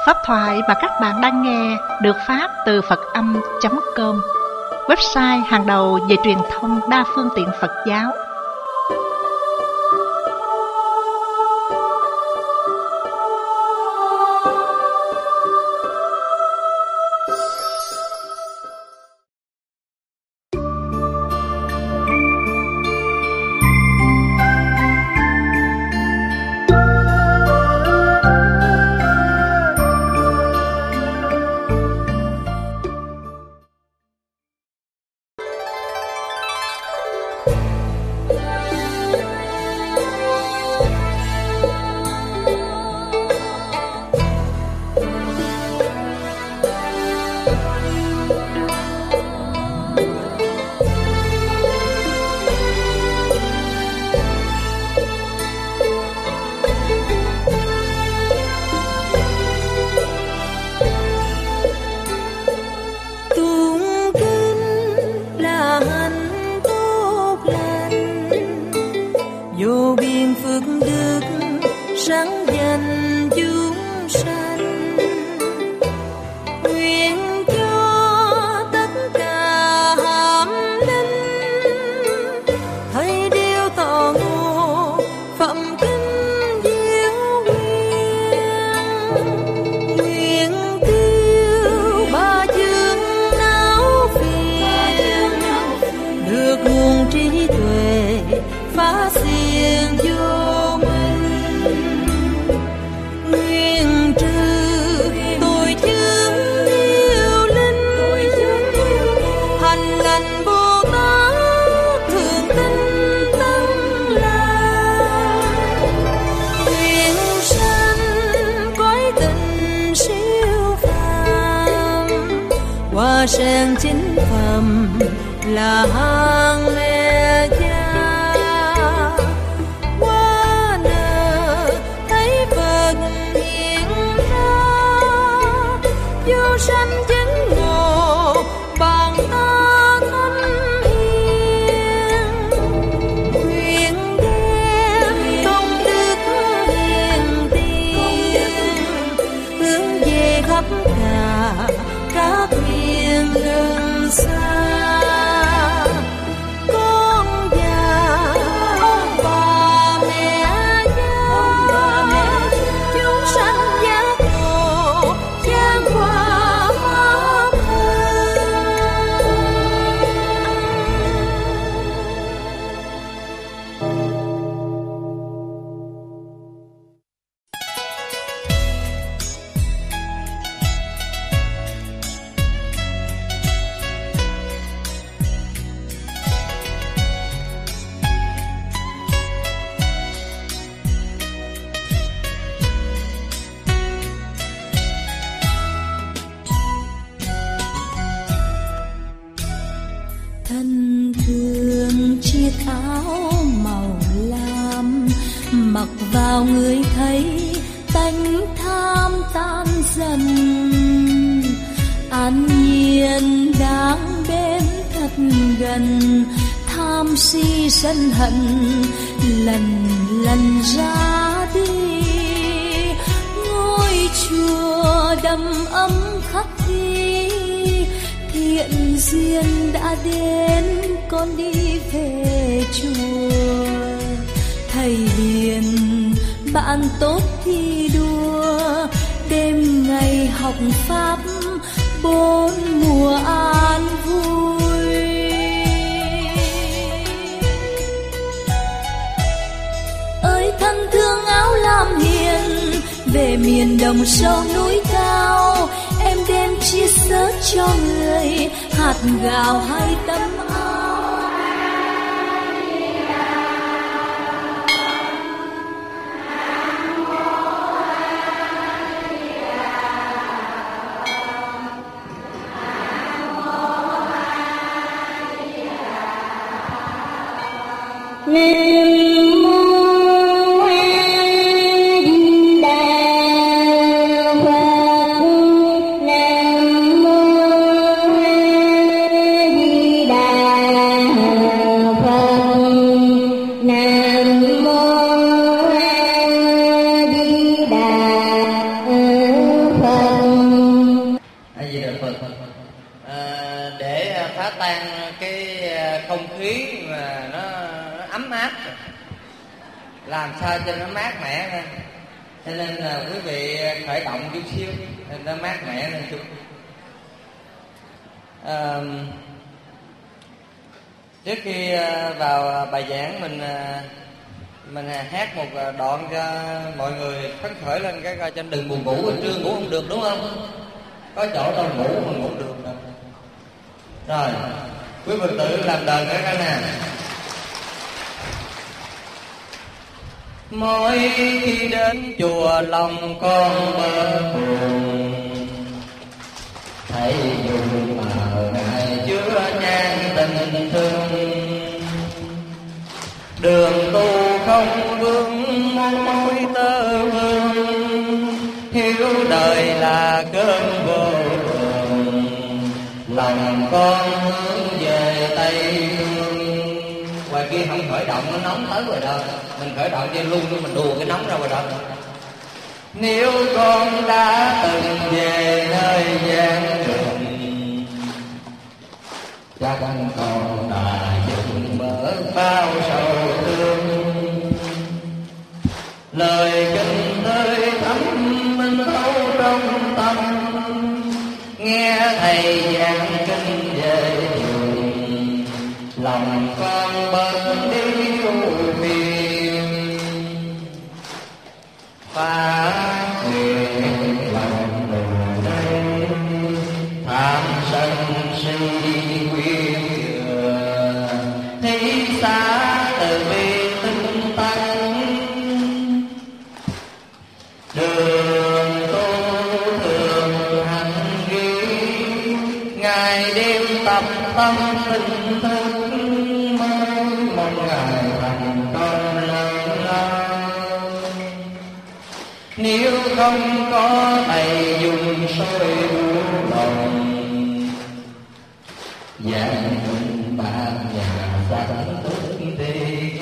Pháp thoại mà các bạn đang nghe được phát từ Phật-âm.com, website hàng đầu về truyền thông đa phương tiện Phật giáo. Sen chính phẩm là hàng mẹ cha qua nở thấy Phật hiện ra vô sanh chứng ngộ bàn ta thanh hiền nguyện đem công đức hiền tiên hướng về khắp cả các miền gần xa, con già ông bà mẹ cha chúng sanh giác ngộ chan hòa pháp thân thương chiếc áo màu lam mặc vào người thấy tánh tham tan dần an nhiên đang đến thật gần tham si sân hận lần lần ra đi ngôi chùa đầm ấm khắc ghi thiện duyên đã đến con đi về chùa thầy hiền bạn tốt thi đua đêm ngày học pháp bốn mùa an vui ơi thân thương áo lam hiền về miền đồng sâu núi cao em đem chia sớt cho người hạt gạo hay tấm áo Đà làm sao cho nó mát mẻ lên. Cho nên là quý vị khởi động chút xíu nó mát mẻ lên chút. Trước khi vào bài giảng mình hát một đoạn cho mọi người phấn khởi lên cái coi cho đừng buồn ngủ, trưa ngủ không được đúng không? Có chỗ đâu ngủ mà ngủ được đâu. Rồi, quý Phật tử làm đờn cái nè. Mỗi khi đến chùa lòng con bơ buồn, thấy dùng mờ ngài chứa nhan tình thương. Đường tu không vương môi tơ vương, hiếu đời là cơn vô thường. Lòng con hướng về Tây Phương. Ngoài kia không khởi động nó nóng tới rồi đâu, mình khởi động cho luôn mình đùa cái nóng ra rồi đó. Nếu con đã từng về nơi gian trường, chắc con đã dùng bớt bao sầu thương. Lời kinh tới thắm minh thấu trong tâm, nghe thầy giảng kinh về đường. Lòng con bớt đi ưu phiền, phát nguyện lòng đồ đây. Tham sân si quyến thừa, thấy xa từ bi tinh tấn. Đường tu thường hành ghi, ngày đêm tập tâm tinh thức. Mới mong ngày thành công lớn lao. Nếu không có thầy dùng soi đủ lòng, giảng minh bạc nhà sanh thức tiền.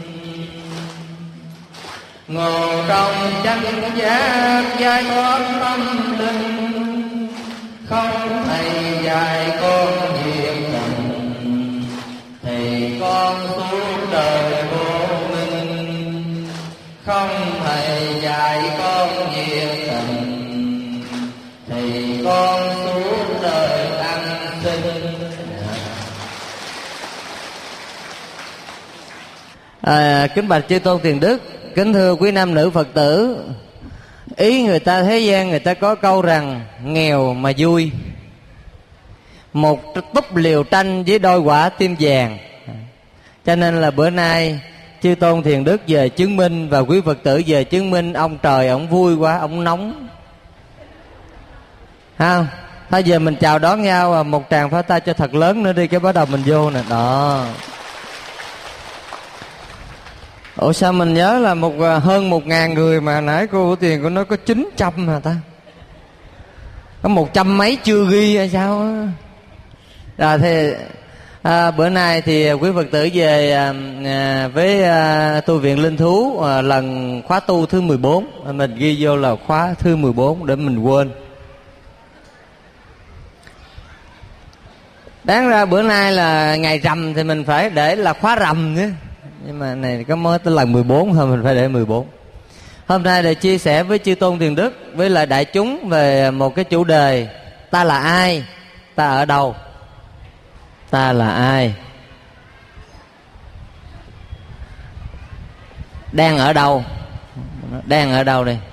Ngồi trong chánh giác giải thoát tâm linh, không thầy dạy con nhiệt tình, thì con suốt đời vô minh. Không thầy dạy con nhiệt tình, thì con suốt đời ăn xin. Kính bạch chư tôn tiền đức, kính thưa quý nam nữ Phật tử. Ý người ta thế gian người ta có câu rằng nghèo mà vui, một túp liều tranh với đôi quả tim vàng. Cho nên là bữa nay chư tôn thiền đức về chứng minh và quý Phật tử về chứng minh. Ông trời ông vui quá, ông nóng không? Thôi giờ mình chào đón nhau, một tràng pháo tay cho thật lớn nữa đi, cái bắt đầu mình vô nè. Đó. Ủa sao mình nhớ là hơn 1.000 người mà nãy cô Vũ Tiền của nó có 900 mà ta, có 100 mấy chưa ghi hay sao á. Rồi thì bữa nay thì quý Phật tử về với tu viện Linh Thú lần khóa tu thứ 14. Mình ghi vô là khóa thứ 14 để mình quên. Đáng ra bữa nay là ngày rằm thì mình phải để là khóa rằm nữa, nhưng mà này có mới tới lần 14 thôi, mình phải để 14. Hôm nay để chia sẻ với chư tôn thiền đức với lại đại chúng về một cái chủ đề: ta là ai, ta ở đâu. Ta là ai, đang ở đâu, đang ở đâu đây.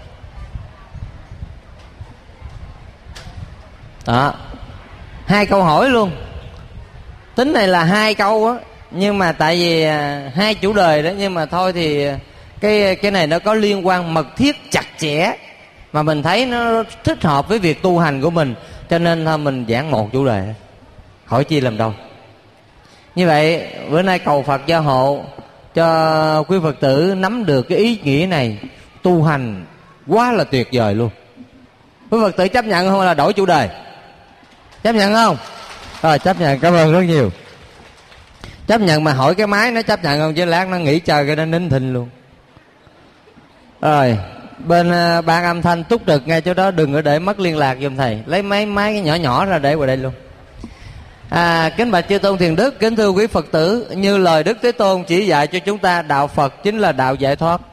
Đó, 2 câu hỏi luôn. Tính này là 2 câu á, nhưng mà tại vì 2 chủ đề đó, nhưng mà thôi thì cái này nó có liên quan mật thiết chặt chẽ, mà mình thấy nó thích hợp với việc tu hành của mình, cho nên thôi mình giảng một chủ đề, hỏi chi làm đâu. Như vậy bữa nay cầu Phật gia hộ cho quý Phật tử nắm được cái ý nghĩa này. Tu hành quá là tuyệt vời luôn. Quý Phật tử chấp nhận không, là đổi chủ đề? Chấp nhận không? Rồi, chấp nhận, cảm ơn rất nhiều. Chấp nhận mà hỏi cái máy nó chấp nhận không, chứ lát nó nghỉ chơi cái nó nín thinh luôn. Rồi, bên ban âm thanh túc trực ngay chỗ đó, đừng có để mất liên lạc giùm thầy. Lấy máy cái nhỏ nhỏ ra để vào đây luôn. Kính bạch chư tôn thiền đức, kính thưa quý Phật tử, như lời Đức Thế Tôn chỉ dạy cho chúng ta, đạo Phật chính là đạo giải thoát.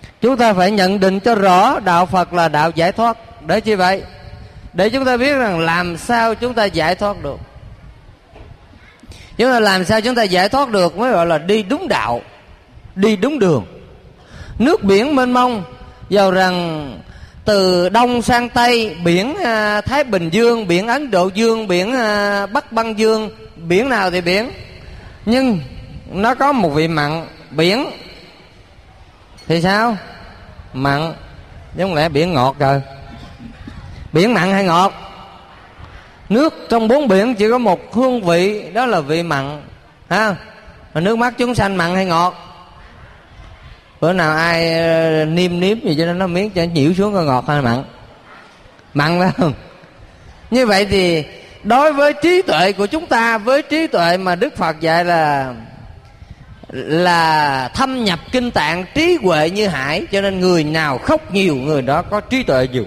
Chúng ta phải nhận định cho rõ đạo Phật là đạo giải thoát. Để chi vậy? Để chúng ta biết rằng làm sao chúng ta giải thoát được. Chúng ta làm sao chúng ta giải thoát được mới gọi là đi đúng đạo, đi đúng đường. Nước biển mênh mông, dầu rằng từ Đông sang Tây, biển Thái Bình Dương, biển Ấn Độ Dương, biển Bắc Băng Dương, biển nào thì biển, nhưng nó có một vị mặn. Biển thì sao? Mặn, chứ không lẽ biển ngọt rồi. Biển mặn hay ngọt? Nước trong 4 biển chỉ có một hương vị, đó là vị mặn, ha. Mà nước mắt chúng sanh mặn hay ngọt? Bữa nào ai niêm gì cho nó miếng cho nhiễu xuống coi ngọt hay mặn? Mặn phải không? Như vậy thì đối với trí tuệ của chúng ta, với trí tuệ mà Đức Phật dạy là thâm nhập kinh tạng, trí huệ như hải, cho nên người nào khóc nhiều người đó có trí tuệ nhiều.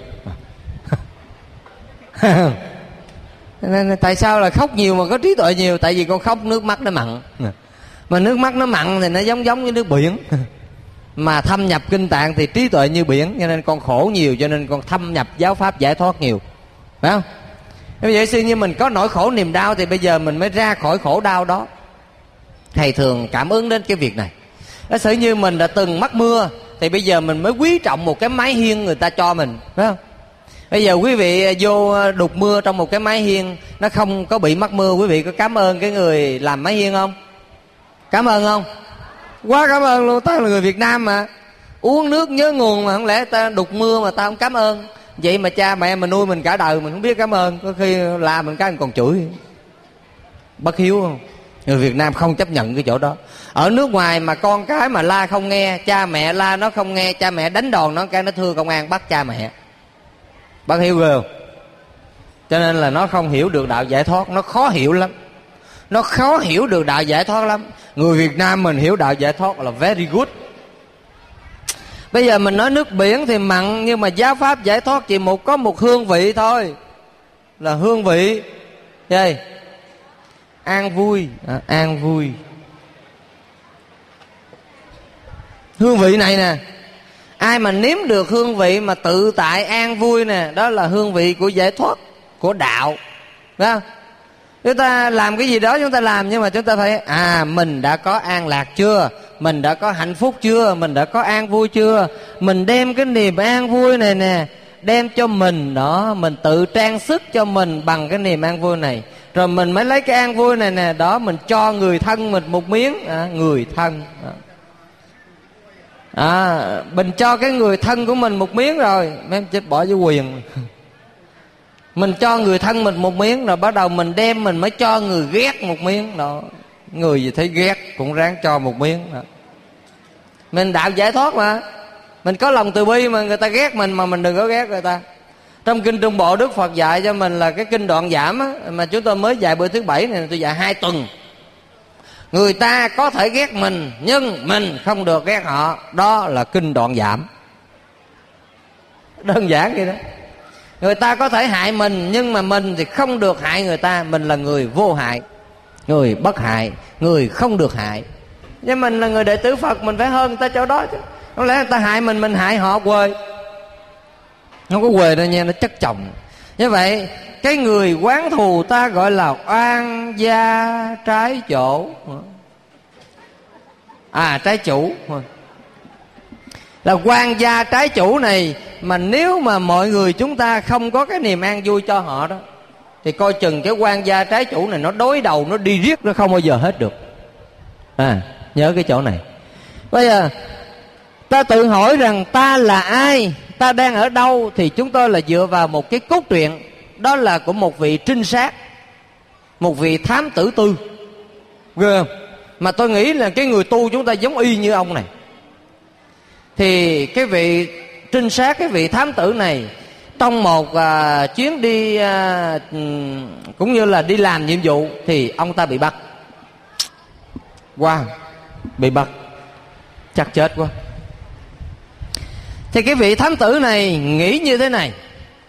Nên tại sao là khóc nhiều mà có trí tuệ nhiều? Tại vì con khóc nước mắt nó mặn, mà nước mắt nó mặn thì nó giống như nước biển. Mà thâm nhập kinh tạng thì trí tuệ như biển, cho nên con khổ nhiều, cho nên con thâm nhập giáo pháp giải thoát nhiều, phải không? Bây giờ xin như mình có nỗi khổ niềm đau thì bây giờ mình mới ra khỏi khổ đau đó. Thầy thường cảm ứng đến cái việc này. Giả sử như mình đã từng mắc mưa thì bây giờ mình mới quý trọng một cái mái hiên người ta cho mình, phải không? Bây giờ quý vị vô đục mưa trong một cái mái hiên, nó không có bị mắc mưa, quý vị có cảm ơn cái người làm mái hiên không? Cảm ơn không? Quá cảm ơn luôn. Ta là người Việt Nam mà, uống nước nhớ nguồn mà, không lẽ ta đục mưa mà ta không cảm ơn? Vậy mà cha mẹ mình nuôi mình cả đời mình không biết cảm ơn, có khi la mình cái mình còn chửi. Bất hiếu không? Người Việt Nam không chấp nhận cái chỗ đó. Ở nước ngoài mà con cái mà la không nghe, cha mẹ la nó không nghe, cha mẹ đánh đòn nó, cái nó thưa công an bắt cha mẹ. Bất hiếu ghê không? Cho nên là nó không hiểu được đạo giải thoát. Nó khó hiểu lắm. Nó khó hiểu được đạo giải thoát lắm. Người Việt Nam mình hiểu đạo giải thoát là very good. Bây giờ mình nói nước biển thì mặn, nhưng mà giáo pháp giải thoát chỉ có một hương vị thôi, là hương vị gì? An vui. An vui. Hương vị này nè, ai mà nếm được hương vị mà tự tại an vui nè, đó là hương vị của giải thoát, của đạo, phải không? Chúng ta làm cái gì đó chúng ta làm, nhưng mà chúng ta thấy mình đã có an lạc chưa, mình đã có hạnh phúc chưa, mình đã có an vui chưa. Mình đem cái niềm an vui này nè, đem cho mình đó, mình tự trang sức cho mình bằng cái niềm an vui này. Rồi mình mới lấy cái an vui này nè, đó mình cho người thân mình một miếng. Người thân mình cho cái người thân của mình một miếng rồi mấy em chết bỏ với quyền. Mình cho người thân mình một miếng rồi bắt đầu mình đem mình mới cho người ghét một miếng đó. Người gì thấy ghét cũng ráng cho một miếng đó. Mình đạo giải thoát mà, mình có lòng từ bi mà người ta ghét mình mà mình đừng có ghét người ta. Trong kinh Trung Bộ Đức Phật dạy cho mình là cái kinh Đoạn Giảm á, mà chúng tôi mới dạy bữa thứ 7 này, tôi dạy 2 tuần. Người ta có thể ghét mình nhưng mình không được ghét họ. Đó là kinh Đoạn Giảm. Đơn giản vậy đó. Người ta có thể hại mình nhưng mà mình thì không được hại người ta. Mình là người vô hại, người bất hại, người không được hại. Nhưng mình là người đệ tử Phật, mình phải hơn người ta chỗ đó chứ. Không lẽ người ta hại mình hại họ quê. Không có quê đâu nha, nó chất chồng. Như vậy cái người oán thù ta gọi là oan gia trái chỗ. Trái chủ. Là oan gia trái chủ này. Mà nếu mà mọi người chúng ta không có cái niềm an vui cho họ đó, thì coi chừng cái oan gia trái chủ này nó đối đầu, nó đi riết, nó không bao giờ hết được. Nhớ cái chỗ này. Bây giờ ta tự hỏi rằng ta là ai, ta đang ở đâu, thì chúng tôi là dựa vào một cái cốt truyện, đó là của một vị trinh sát, một vị thám tử tư. Ghê không? Mà tôi nghĩ là cái người tu chúng ta giống y như ông này. Thì cái vị trinh sát, cái vị thám tử này, trong một chuyến đi cũng như là đi làm nhiệm vụ, thì ông ta bị bắt. Bị bắt, chắc chết quá. Thì cái vị thám tử này nghĩ như thế này: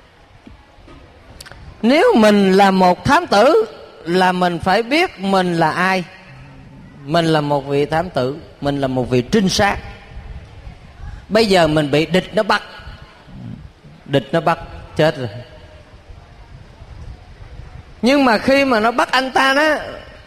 nếu mình là một thám tử là mình phải biết mình là ai. Mình là một vị thám tử, mình là một vị trinh sát. Bây giờ mình bị địch nó bắt. Địch nó bắt chết rồi. Nhưng mà khi mà nó bắt anh ta đó,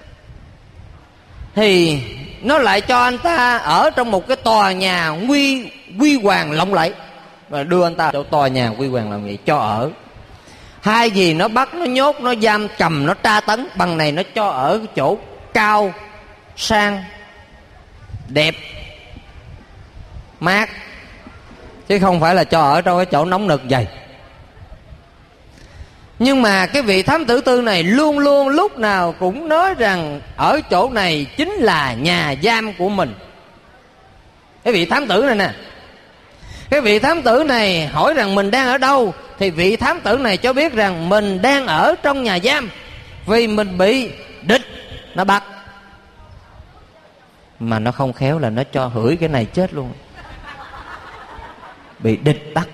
thì nó lại cho anh ta ở trong một cái tòa nhà huy hoàng lộng lẫy, và đưa anh ta chỗ tòa nhà huy hoàng lộng lẫy cho ở. Hai gì nó bắt, nó nhốt, nó giam cầm, nó tra tấn. Bằng này nó cho ở chỗ cao, sang, đẹp, mát, chứ không phải là cho ở trong cái chỗ nóng nực dày. Nhưng mà cái vị thám tử tư này luôn luôn lúc nào cũng nói rằng ở chỗ này chính là nhà giam của mình. Cái vị thám tử này nè, cái vị thám tử này hỏi rằng mình đang ở đâu, thì vị thám tử này cho biết rằng mình đang ở trong nhà giam, vì mình bị địch nó bắt. Mà nó không khéo là nó cho hửi cái này chết luôn. Bị địch bắt.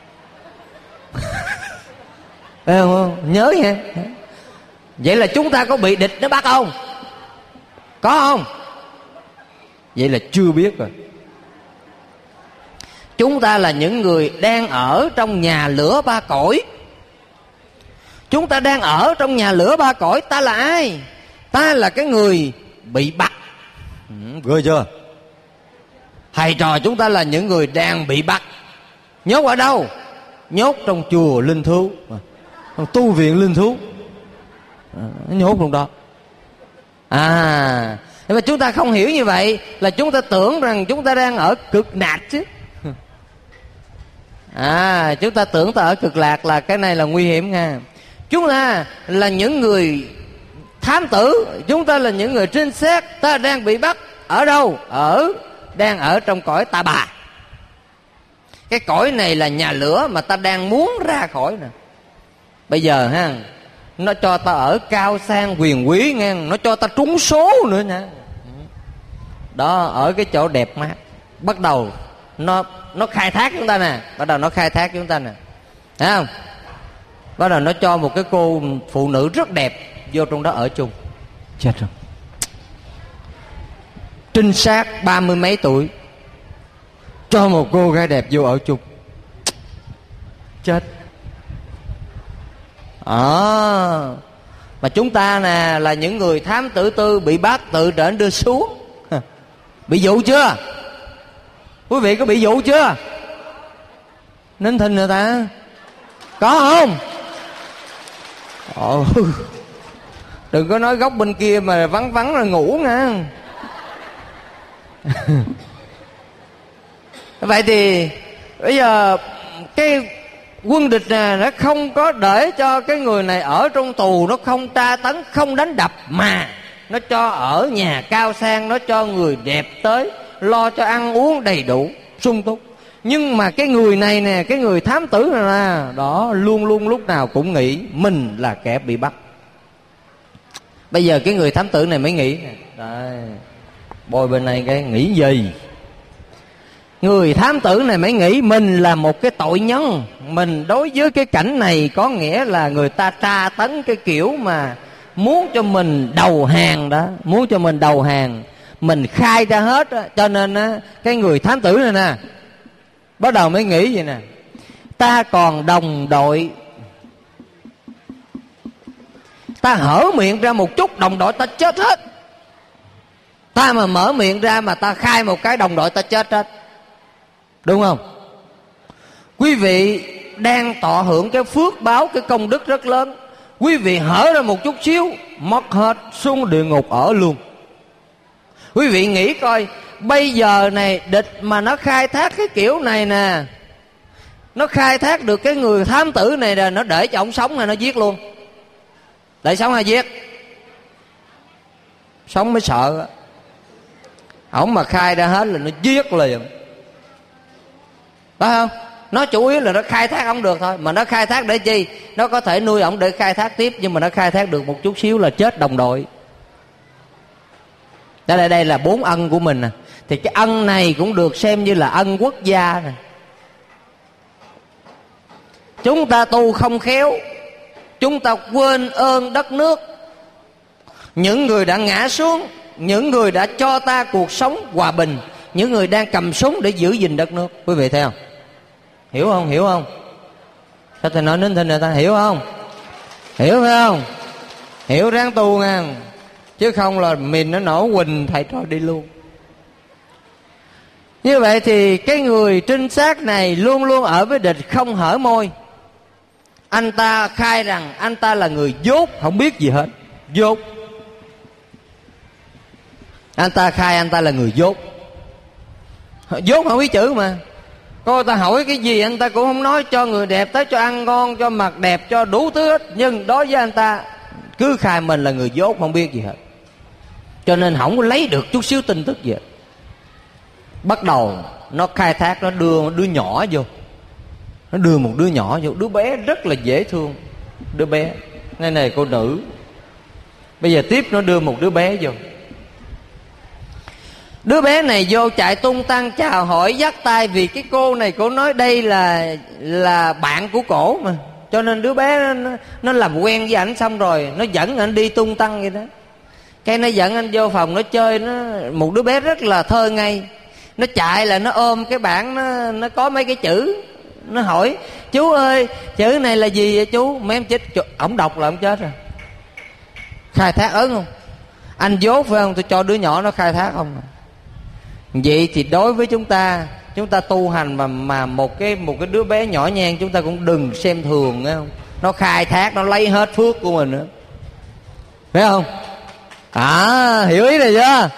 Thấy không? Nhớ nha. Vậy là chúng ta có bị địch nó bắt không? Có không? Vậy là chưa biết rồi. Chúng ta là những người đang ở trong nhà lửa ba cõi. Chúng ta đang ở trong nhà lửa ba cõi. Ta là ai? Ta là cái người bị bắt. Ghê chưa? Thầy trò chúng ta là những người đang bị bắt. Nhốt ở đâu? Nhốt trong chùa Linh Thú, trong tu viện Linh Thú, nhốt trong đó. Nhưng mà chúng ta không hiểu như vậy, là chúng ta tưởng rằng chúng ta đang ở cực lạc chứ. Chúng ta tưởng ta ở cực lạc, là cái này là nguy hiểm nha. Chúng ta là những người thám tử, chúng ta là những người trinh sát. Ta đang bị bắt ở đâu? Đang ở trong cõi Ta Bà. Cái cõi này là nhà lửa mà ta đang muốn ra khỏi nè. Bây giờ ha, nó cho ta ở cao sang quyền quý nghe, nó cho ta trúng số nữa nha. Đó, ở cái chỗ đẹp mát. Bắt đầu nó khai thác chúng ta nè. Bắt đầu nó khai thác chúng ta nè, thấy không? Bắt đầu nó cho một cái cô phụ nữ rất đẹp vô trong đó ở chung. Chết rồi. Trinh sát 30 mấy tuổi cho một cô gái đẹp vô ở chung. Chết. Mà chúng ta nè là những người thám tử tư bị bắt tự trển đưa xuống. Bị dụ chưa? Quý vị có bị dụ chưa? Nín thinh người ta. Có không? Đừng có nói góc bên kia mà vắng vắng rồi ngủ nha. Vậy thì bây giờ cái quân địch này nó không có để cho cái người này ở trong tù, nó không tra tấn, không đánh đập, mà nó cho ở nhà cao sang, nó cho người đẹp tới, lo cho ăn uống đầy đủ, sung túc. Nhưng mà cái người này nè, cái người thám tử này nè, đó luôn luôn lúc nào cũng nghĩ mình là kẻ bị bắt. Bây giờ cái người thám tử này mới nghĩ nè, đây, bôi bên này cái nghĩ gì? Người thám tử này mới nghĩ mình là một cái tội nhân. Mình đối với cái cảnh này có nghĩa là người ta tra tấn cái kiểu mà muốn cho mình đầu hàng đó, muốn cho mình đầu hàng, mình khai ra hết đó. Cho nên á, cái người thám tử này nè bắt đầu mới nghĩ vậy nè, ta còn đồng đội, ta hở miệng ra một chút đồng đội ta chết hết. Ta mà mở miệng ra mà ta khai một cái đồng đội ta chết hết. Đúng không? Quý vị đang tọa hưởng cái phước báo, cái công đức rất lớn. Quý vị hở ra một chút xíu mất hết, xuống địa ngục ở luôn. Quý vị nghĩ coi, bây giờ này địch mà nó khai thác cái kiểu này nè, nó khai thác được cái người thám tử này là nó để cho ông sống này nó giết luôn. Để sống hay giết? Sống mới sợ. Ổng mà khai ra hết là nó giết liền. Phải không? Nó chủ yếu là nó khai thác ổng được thôi. Mà nó khai thác để chi? Nó có thể nuôi ổng để khai thác tiếp, nhưng mà nó khai thác được một chút xíu là chết đồng đội. Đây là 4 ân của mình nè. Thì cái ân này cũng được xem như là ân quốc gia nè. Chúng ta tu không khéo, chúng ta quên ơn đất nước, những người đã ngã xuống, những người đã cho ta cuộc sống hòa bình, những người đang cầm súng để giữ gìn đất nước. Quý vị thấy không? Hiểu không? Hiểu không? Sao thầy nói nín thinh người ta hiểu không? Hiểu phải không? Hiểu ráng tu nha, chứ không là mình nó nổ quỳnh thầy trò đi luôn. Như vậy thì cái người trinh sát này luôn luôn ở với địch, không hở môi. Anh ta khai rằng anh ta là người dốt, không biết gì hết. Dốt. Anh ta khai anh ta là người dốt. Dốt không biết chữ mà. Cô ta hỏi cái gì anh ta cũng không nói. Cho người đẹp tới cho ăn ngon, cho mặc đẹp, cho đủ thứ hết. Nhưng đối với anh ta cứ khai mình là người dốt, không biết gì hết. Cho nên không có lấy được chút xíu tin tức gì hết. Bắt đầu nó khai thác, nó đưa một đứa nhỏ vô. Nó đưa một đứa nhỏ vô. Đứa bé rất là dễ thương. Đứa bé này cô nữ. Bây giờ tiếp nó đưa một đứa bé vô. Đứa bé này vô chạy tung tăng chào hỏi dắt tay. Vì cái cô này cô nói đây là bạn của cổ mà. Cho nên đứa bé nó làm quen với ảnh, xong rồi nó dẫn ảnh đi tung tăng vậy đó. Cái nó dẫn anh vô phòng nó chơi. Một đứa bé rất là thơ ngây. Nó chạy là nó ôm cái bảng, nó có mấy cái chữ. Nó hỏi chú ơi chữ này là gì vậy chú? Mấy em chết. Ổng đọc là ổng chết rồi. Khai thác ớn không? Anh dốt phải không? Tôi cho đứa nhỏ nó khai thác không? Vậy thì đối với chúng ta tu hành mà một cái đứa bé nhỏ nhen, chúng ta cũng đừng xem thường, nghe không? Nó khai thác, nó lấy hết phước của mình nữa, phải không? Hiểu ý này chưa?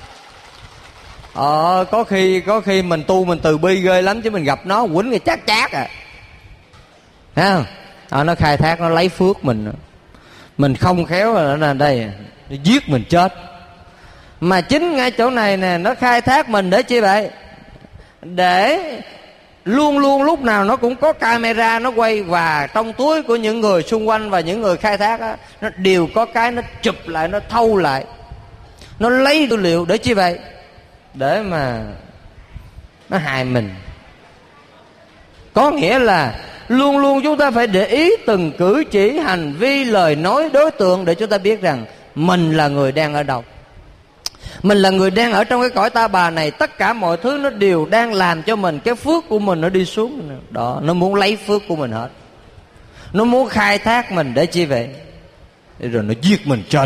Có khi mình tu mình từ bi ghê lắm, chứ mình gặp nó quýnh cái chát thấy không? Nó khai thác, nó lấy phước mình không khéo là đây nó giết mình chết. Mà chính ngay chỗ này nè, nó khai thác mình để chi vậy? Để luôn luôn lúc nào nó cũng có camera nó quay. Và trong túi của những người xung quanh và những người khai thác á, nó đều có cái nó chụp lại, nó thâu lại, nó lấy tư liệu để chi vậy? Để mà nó hại mình. Có nghĩa là luôn luôn chúng ta phải để ý từng cử chỉ, hành vi, lời nói, đối tượng, để chúng ta biết rằng mình là người đang ở đâu. Mình là người đang ở trong cái cõi ta bà này. Tất cả mọi thứ nó đều đang làm cho mình, cái phước của mình nó đi xuống đó. Nó muốn lấy phước của mình hết. Nó muốn khai thác mình để chi vậy? Để rồi nó giết mình chết.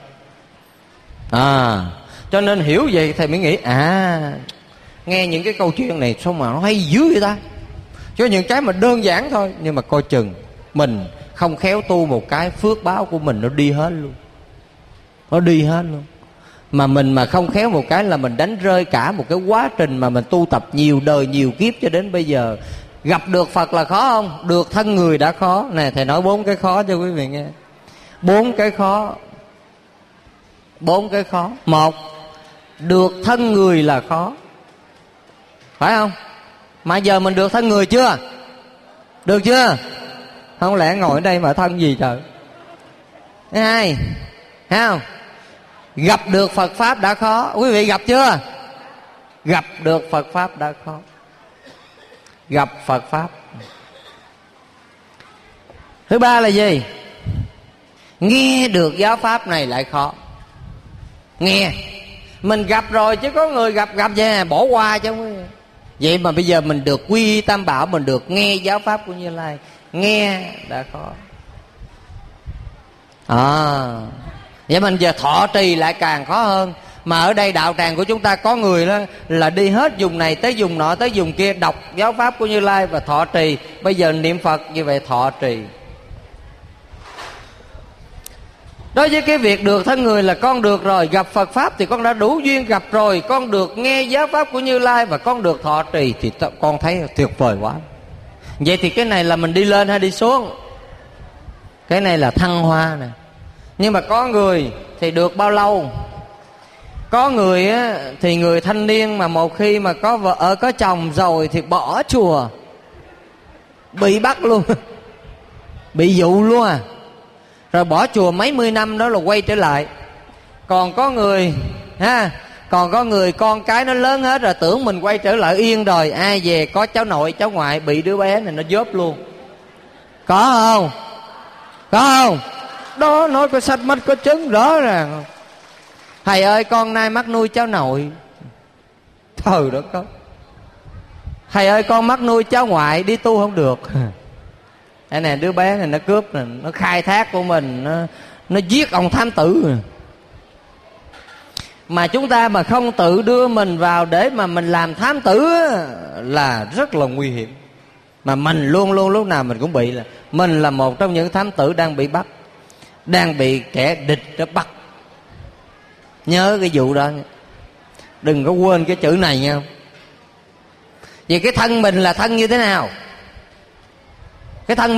Cho nên hiểu vậy thầy mới nghĩ nghe những cái câu chuyện này sao mà nó hay dữ vậy ta? Cho những cái mà đơn giản thôi, nhưng mà coi chừng mình không khéo tu một cái, phước báo của mình nó đi hết luôn. Nó đi hết luôn. Mà mình mà không khéo một cái là mình đánh rơi cả một cái quá trình mà mình tu tập nhiều đời nhiều kiếp cho đến bây giờ. Gặp được Phật là khó không? Được thân người đã khó. Nè thầy nói 4 cái khó cho quý vị nghe. 4 cái khó. 4 cái khó. 1. Được thân người là khó. Phải không? Mà giờ mình được thân người chưa? Được chưa? Không lẽ ngồi ở đây mà thân gì trời? Thứ 2, thấy không? Gặp được Phật Pháp đã khó. Quý vị gặp chưa? Gặp được Phật Pháp đã khó. Gặp Phật Pháp. Thứ 3 là gì? Nghe được giáo Pháp này lại khó. Nghe. Mình gặp rồi chứ có người gặp vậy bỏ qua chứ không. Vậy mà bây giờ mình được quy Tam Bảo, mình được nghe giáo Pháp của Như Lai, nghe đã khó. Vậy mình giờ thọ trì lại càng khó hơn. Mà ở đây đạo tràng của chúng ta có người đó là đi hết vùng này tới vùng nọ tới vùng kia, đọc giáo Pháp của Như Lai và thọ trì. Bây giờ niệm Phật như vậy thọ trì. Đối với cái việc được thân người là con được rồi. Gặp Phật Pháp thì con đã đủ duyên gặp rồi. Con được nghe giáo Pháp của Như Lai và con được thọ trì thì con thấy tuyệt vời quá. Vậy thì cái này là mình đi lên hay đi xuống? Cái này là thăng hoa nè. Nhưng mà có người thì được bao lâu? Có người á, thì người thanh niên mà một khi mà có vợ có chồng rồi thì bỏ chùa, bị bắt luôn bị dụ luôn rồi bỏ chùa mấy mươi năm đó là quay trở lại. Còn có người còn có người con cái nó lớn hết rồi, tưởng mình quay trở lại yên rồi, ai về có cháu nội cháu ngoại bị đứa bé này nó dốt luôn. Có không? Có không? Đó, nói có sách mắt có chứng rõ ràng. Thầy ơi con nay mắc nuôi cháu nội. Trời đất ơi, thầy ơi con mắc nuôi cháu ngoại đi tu không được. Cái này đứa bé này nó cướp này, nó khai thác của mình, nó giết ông thám tử này. Mà chúng ta mà không tự đưa mình vào để mà mình làm thám tử là rất là nguy hiểm. Mà mình luôn luôn lúc nào mình cũng bị là mình là một trong những thám tử đang bị bắt, đang bị kẻ địch nó bắt. Nhớ cái vụ đó, đừng có quên cái chữ này nha. Vì cái thân mình là thân như thế nào? Cái thân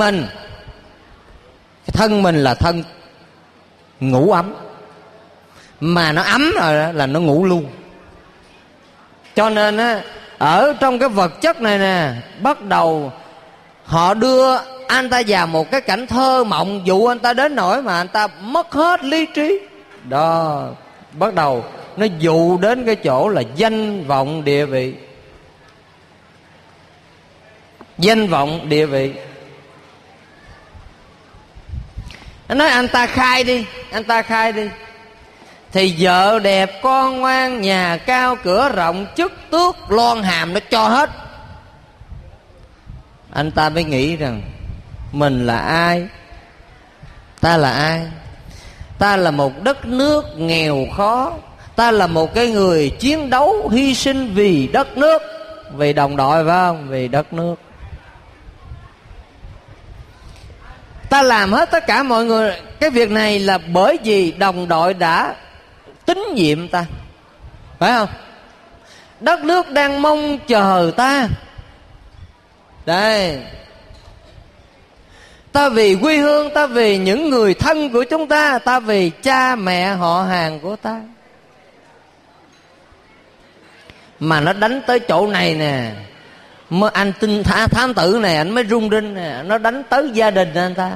mình là thân ngủ ấm. Mà nó ấm rồi đó, là nó ngủ luôn. Cho nên á, ở trong cái vật chất này nè, bắt đầu họ đưa anh ta vào một cái cảnh thơ mộng, dụ anh ta đến nỗi mà anh ta mất hết lý trí. Đó, bắt đầu nó dụ đến cái chỗ là danh vọng địa vị. Danh vọng địa vị. Nó nói anh ta khai đi, anh ta khai đi. Thì vợ đẹp, con ngoan, nhà cao cửa rộng, chức tước loan hàm nó cho hết. Anh ta mới nghĩ rằng mình là ai? Ta là ai? Ta là một đất nước nghèo khó. Ta là một cái người chiến đấu hy sinh vì đất nước, vì đồng đội phải không? Vì đất nước. Ta làm hết tất cả mọi người cái việc này là bởi vì đồng đội đã tín nhiệm ta, phải không? Đất nước đang mong chờ ta. Đây, ta vì quê hương, ta vì những người thân của chúng ta, ta vì cha mẹ họ hàng của ta. Mà nó đánh tới chỗ này nè, mới anh tin thám tử này anh mới run rinh nè, nó đánh tới gia đình anh ta.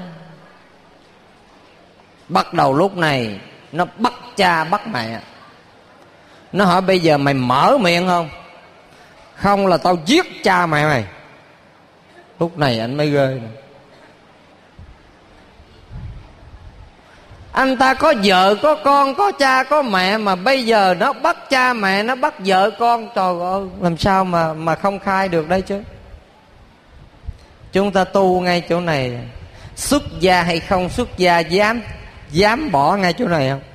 Bắt đầu lúc này nó bắt cha bắt mẹ. Nó hỏi bây giờ mày mở miệng không? Không là tao giết cha mẹ mày. Lúc này anh mới ghê nè. Anh ta có vợ, có con, có cha, có mẹ, mà bây giờ nó bắt cha mẹ, nó bắt vợ con. Trời ơi, làm sao mà không khai được đây chứ? Chúng ta tu ngay chỗ này, xuất gia hay không xuất gia, dám bỏ ngay chỗ này không?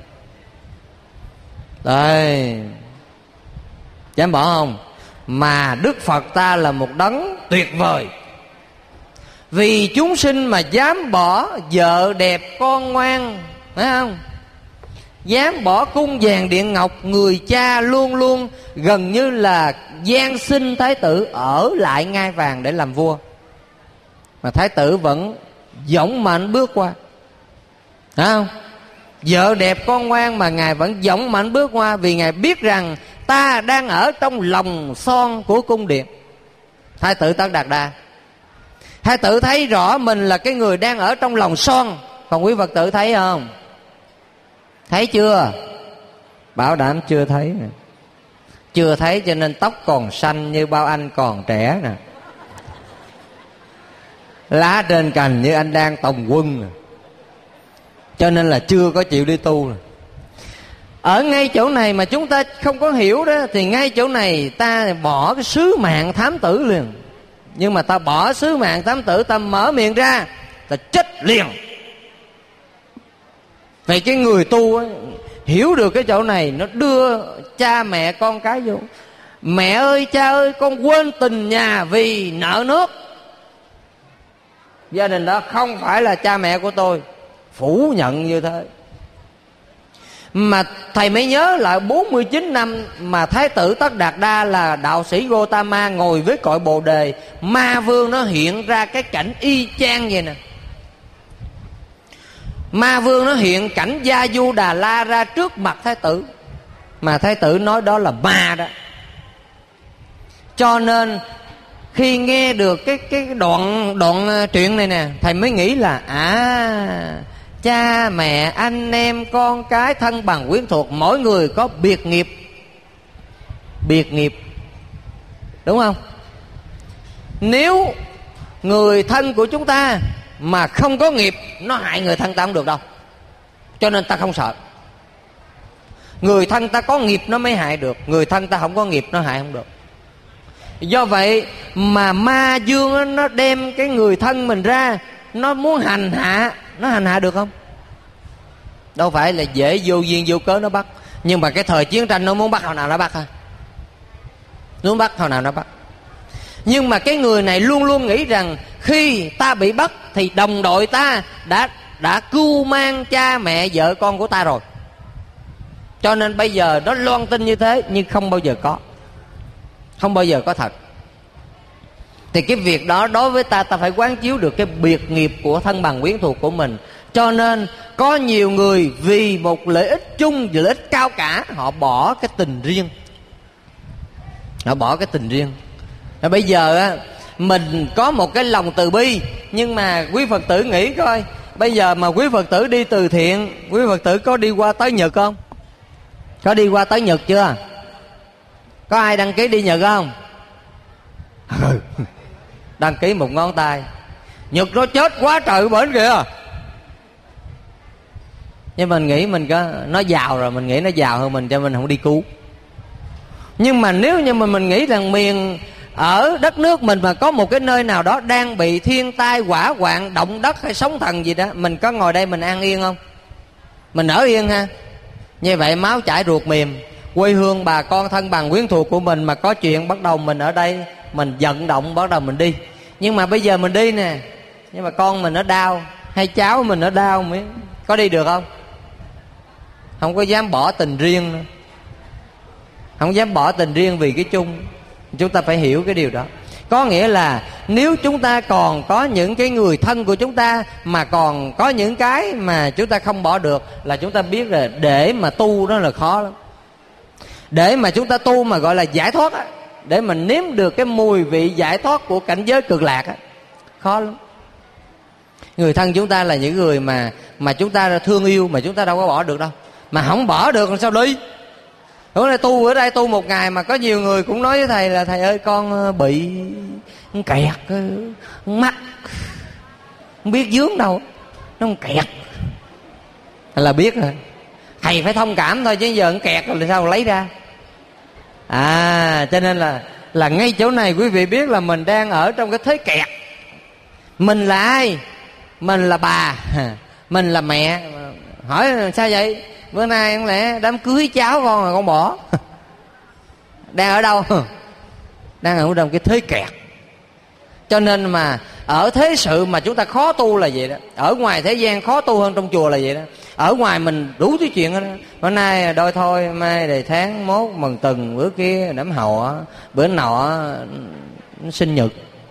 Đây, dám bỏ không? Mà Đức Phật ta là một đấng tuyệt vời. Vì chúng sinh mà dám bỏ vợ đẹp con ngoan, phải không? Dám bỏ cung vàng điện ngọc, người cha luôn luôn gần như là van xin thái tử ở lại ngai vàng để làm vua. Mà thái tử vẫn dõng mạnh bước qua, phải không? Vợ đẹp con ngoan mà ngài vẫn dõng mạnh bước qua, vì ngài biết rằng ta đang ở trong lòng son của cung điện. Thái tử Tất Đạt Đa, thái tử thấy rõ mình là cái người đang ở trong lòng son. Còn quý Phật tử thấy không? Thấy chưa? Bảo đảm chưa thấy nè. Chưa thấy cho nên tóc còn xanh như bao anh còn trẻ nè, lá trên cành như anh đang tòng quân nè. Cho nên là chưa có chịu đi tu nè. Ở ngay chỗ này mà chúng ta không có hiểu đó, thì ngay chỗ này ta bỏ cái sứ mạng thám tử liền. Nhưng mà ta bỏ sứ mạng thám tử, ta mở miệng ra, ta chết liền. Vậy cái người tu ấy, hiểu được cái chỗ này, nó đưa cha mẹ con cái vô. Mẹ ơi cha ơi, con quên tình nhà vì nợ nước. Gia đình đó không phải là cha mẹ của tôi. Phủ nhận như thế. Mà thầy mới nhớ lại 49 năm mà thái tử Tất Đạt Đa là đạo sĩ Gotama ngồi với cội Bồ Đề, ma vương nó hiện ra cái cảnh y chang vậy nè. Ma vương nó hiện cảnh Gia Du Đà La ra trước mặt thái tử, mà thái tử nói đó là ma đó. Cho nên khi nghe được cái đoạn chuyện này nè, thầy mới nghĩ là cha mẹ anh em con cái thân bằng quyến thuộc, mỗi người có biệt nghiệp. Biệt nghiệp, đúng không? Nếu người thân của chúng ta mà không có nghiệp, nó hại người thân ta không được đâu. Cho nên ta không sợ. Người thân ta có nghiệp nó mới hại được, người thân ta không có nghiệp nó hại không được. Do vậy mà ma dương nó đem cái người thân mình ra, nó muốn hành hạ, nó hành hạ được không? Đâu phải là dễ vô duyên vô cớ nó bắt. Nhưng mà cái thời chiến tranh nó muốn bắt hồi nào nó bắt ha, muốn bắt hồi nào nó bắt. Nhưng mà cái người này luôn luôn nghĩ rằng khi ta bị bắt thì đồng đội ta đã cưu mang cha mẹ vợ con của ta rồi, cho nên bây giờ nó loan tin như thế, nhưng không bao giờ có, không bao giờ có thật. Thì cái việc đó đối với ta phải quán chiếu được cái biệt nghiệp của thân bằng quyến thuộc của mình. Cho nên có nhiều người vì một lợi ích chung, lợi ích cao cả, họ bỏ cái tình riêng, họ bỏ cái tình riêng. Rồi bây giờ á, mình có một cái lòng từ bi, nhưng mà quý Phật tử nghĩ coi, bây giờ mà quý Phật tử đi từ thiện, quý Phật tử có đi qua tới Nhật không? Có đi qua tới Nhật chưa? Có ai đăng ký đi Nhật không? Đăng ký một ngón tay. Nhật nó chết quá trời bển kìa. Nhưng mình nghĩ mình có, nó giàu rồi, mình nghĩ nó giàu hơn mình, cho mình không đi cứu. Nhưng mà nếu như mình nghĩ rằng miền ở đất nước mình mà có một cái nơi nào đó đang bị thiên tai, hỏa hoạn, động đất hay sóng thần gì đó, mình có ngồi đây mình an yên không? Mình ở yên ha. Như vậy máu chảy ruột mềm, quê hương bà con thân bằng quyến thuộc của mình mà có chuyện, bắt đầu mình ở đây mình vận động, bắt đầu mình đi. Nhưng mà bây giờ mình đi nè, nhưng mà con mình nó đau, hay cháu mình nó đau, mới có đi được không? Không có dám bỏ tình riêng nữa, không dám bỏ tình riêng vì cái chung. Chúng ta phải hiểu cái điều đó. Có nghĩa là nếu chúng ta còn có những cái người thân của chúng ta mà còn có những cái mà chúng ta không bỏ được, là chúng ta biết là để mà tu đó là khó lắm. Để mà chúng ta tu mà gọi là giải thoát á, để mình nếm được cái mùi vị giải thoát của cảnh giới cực lạc á, khó lắm. Người thân chúng ta là những người mà chúng ta thương yêu, mà chúng ta đâu có bỏ được đâu. Mà không bỏ được làm sao đi? Hôm nay tu ở đây tu một ngày mà có nhiều người cũng nói với thầy là thầy ơi con bị kẹt mắt, không biết dướng đâu, nó kẹt là biết rồi. Thầy phải thông cảm thôi, chứ giờ nó kẹt rồi sao lấy ra. Cho nên là ngay chỗ này quý vị biết là mình đang ở trong cái thế kẹt. Mình là ai? Mình là bà, mình là mẹ. Hỏi sao vậy? Bữa nay không lẽ đám cưới cháu con mà con bỏ? Đang ở đâu? Đang ở trong cái thế kẹt. Cho nên mà ở thế sự mà chúng ta khó tu là vậy đó. Ở ngoài thế gian khó tu hơn trong chùa là vậy đó. Ở ngoài mình đủ thứ chuyện đó. Bữa nay đôi thôi, mai đầy tháng, mốt mừng từng, bữa kia đám hậu, bữa nọ sinh nhật,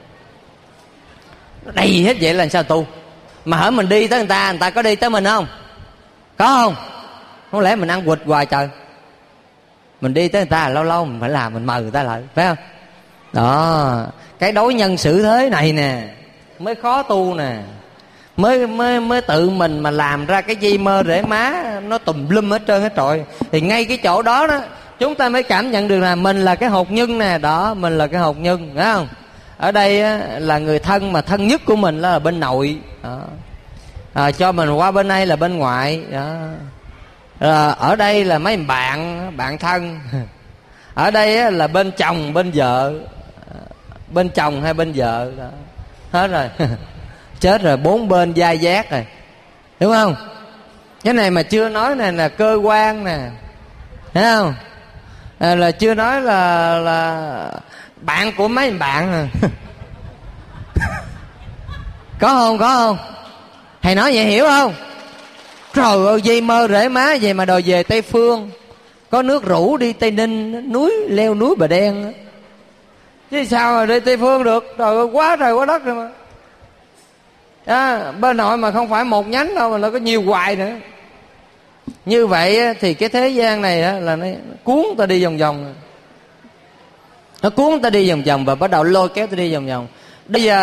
đầy hết vậy là làm sao tu? Mà hỡi mình đi tới người ta có đi tới mình không? Có không? Không lẽ mình ăn quỵt hoài trời? Mình đi tới người ta lâu lâu mình phải làm, mình mời người ta lại, phải không? Đó, cái đối nhân xử thế này nè mới khó tu nè. Mới tự mình mà làm ra cái dây mơ rễ má nó tùm lum hết trơn hết trọi. Thì ngay cái chỗ đó đó chúng ta mới cảm nhận được là mình là cái hột nhân nè. Đó, mình là cái hột nhân, phải không? Ở đây á, là người thân mà thân nhất của mình là bên nội đó. Cho mình qua bên đây là bên ngoại đó. Ở đây là mấy bạn thân. Ở đây á, là bên chồng bên vợ, bên chồng hay bên vợ đó. Hết rồi. Chết rồi, bốn bên vai vác rồi, đúng không? Cái này mà chưa nói này là cơ quan nè, thấy không? Là chưa nói là bạn của mấy bạn. Có không? Thầy nói vậy hiểu không? Trời ơi, dây mơ rễ má vậy mà đòi về Tây Phương, có nước rủ đi Tây Ninh, leo núi Bà Đen, chứ sao mà đi Tây Phương được? Trời ơi, quá trời quá đất rồi mà. Bên nội mà không phải một nhánh đâu mà nó có nhiều hoài nữa. Như vậy thì cái thế gian này là nó cuốn ta đi vòng vòng. Nó cuốn ta đi vòng vòng và bắt đầu lôi kéo ta đi vòng vòng. Bây giờ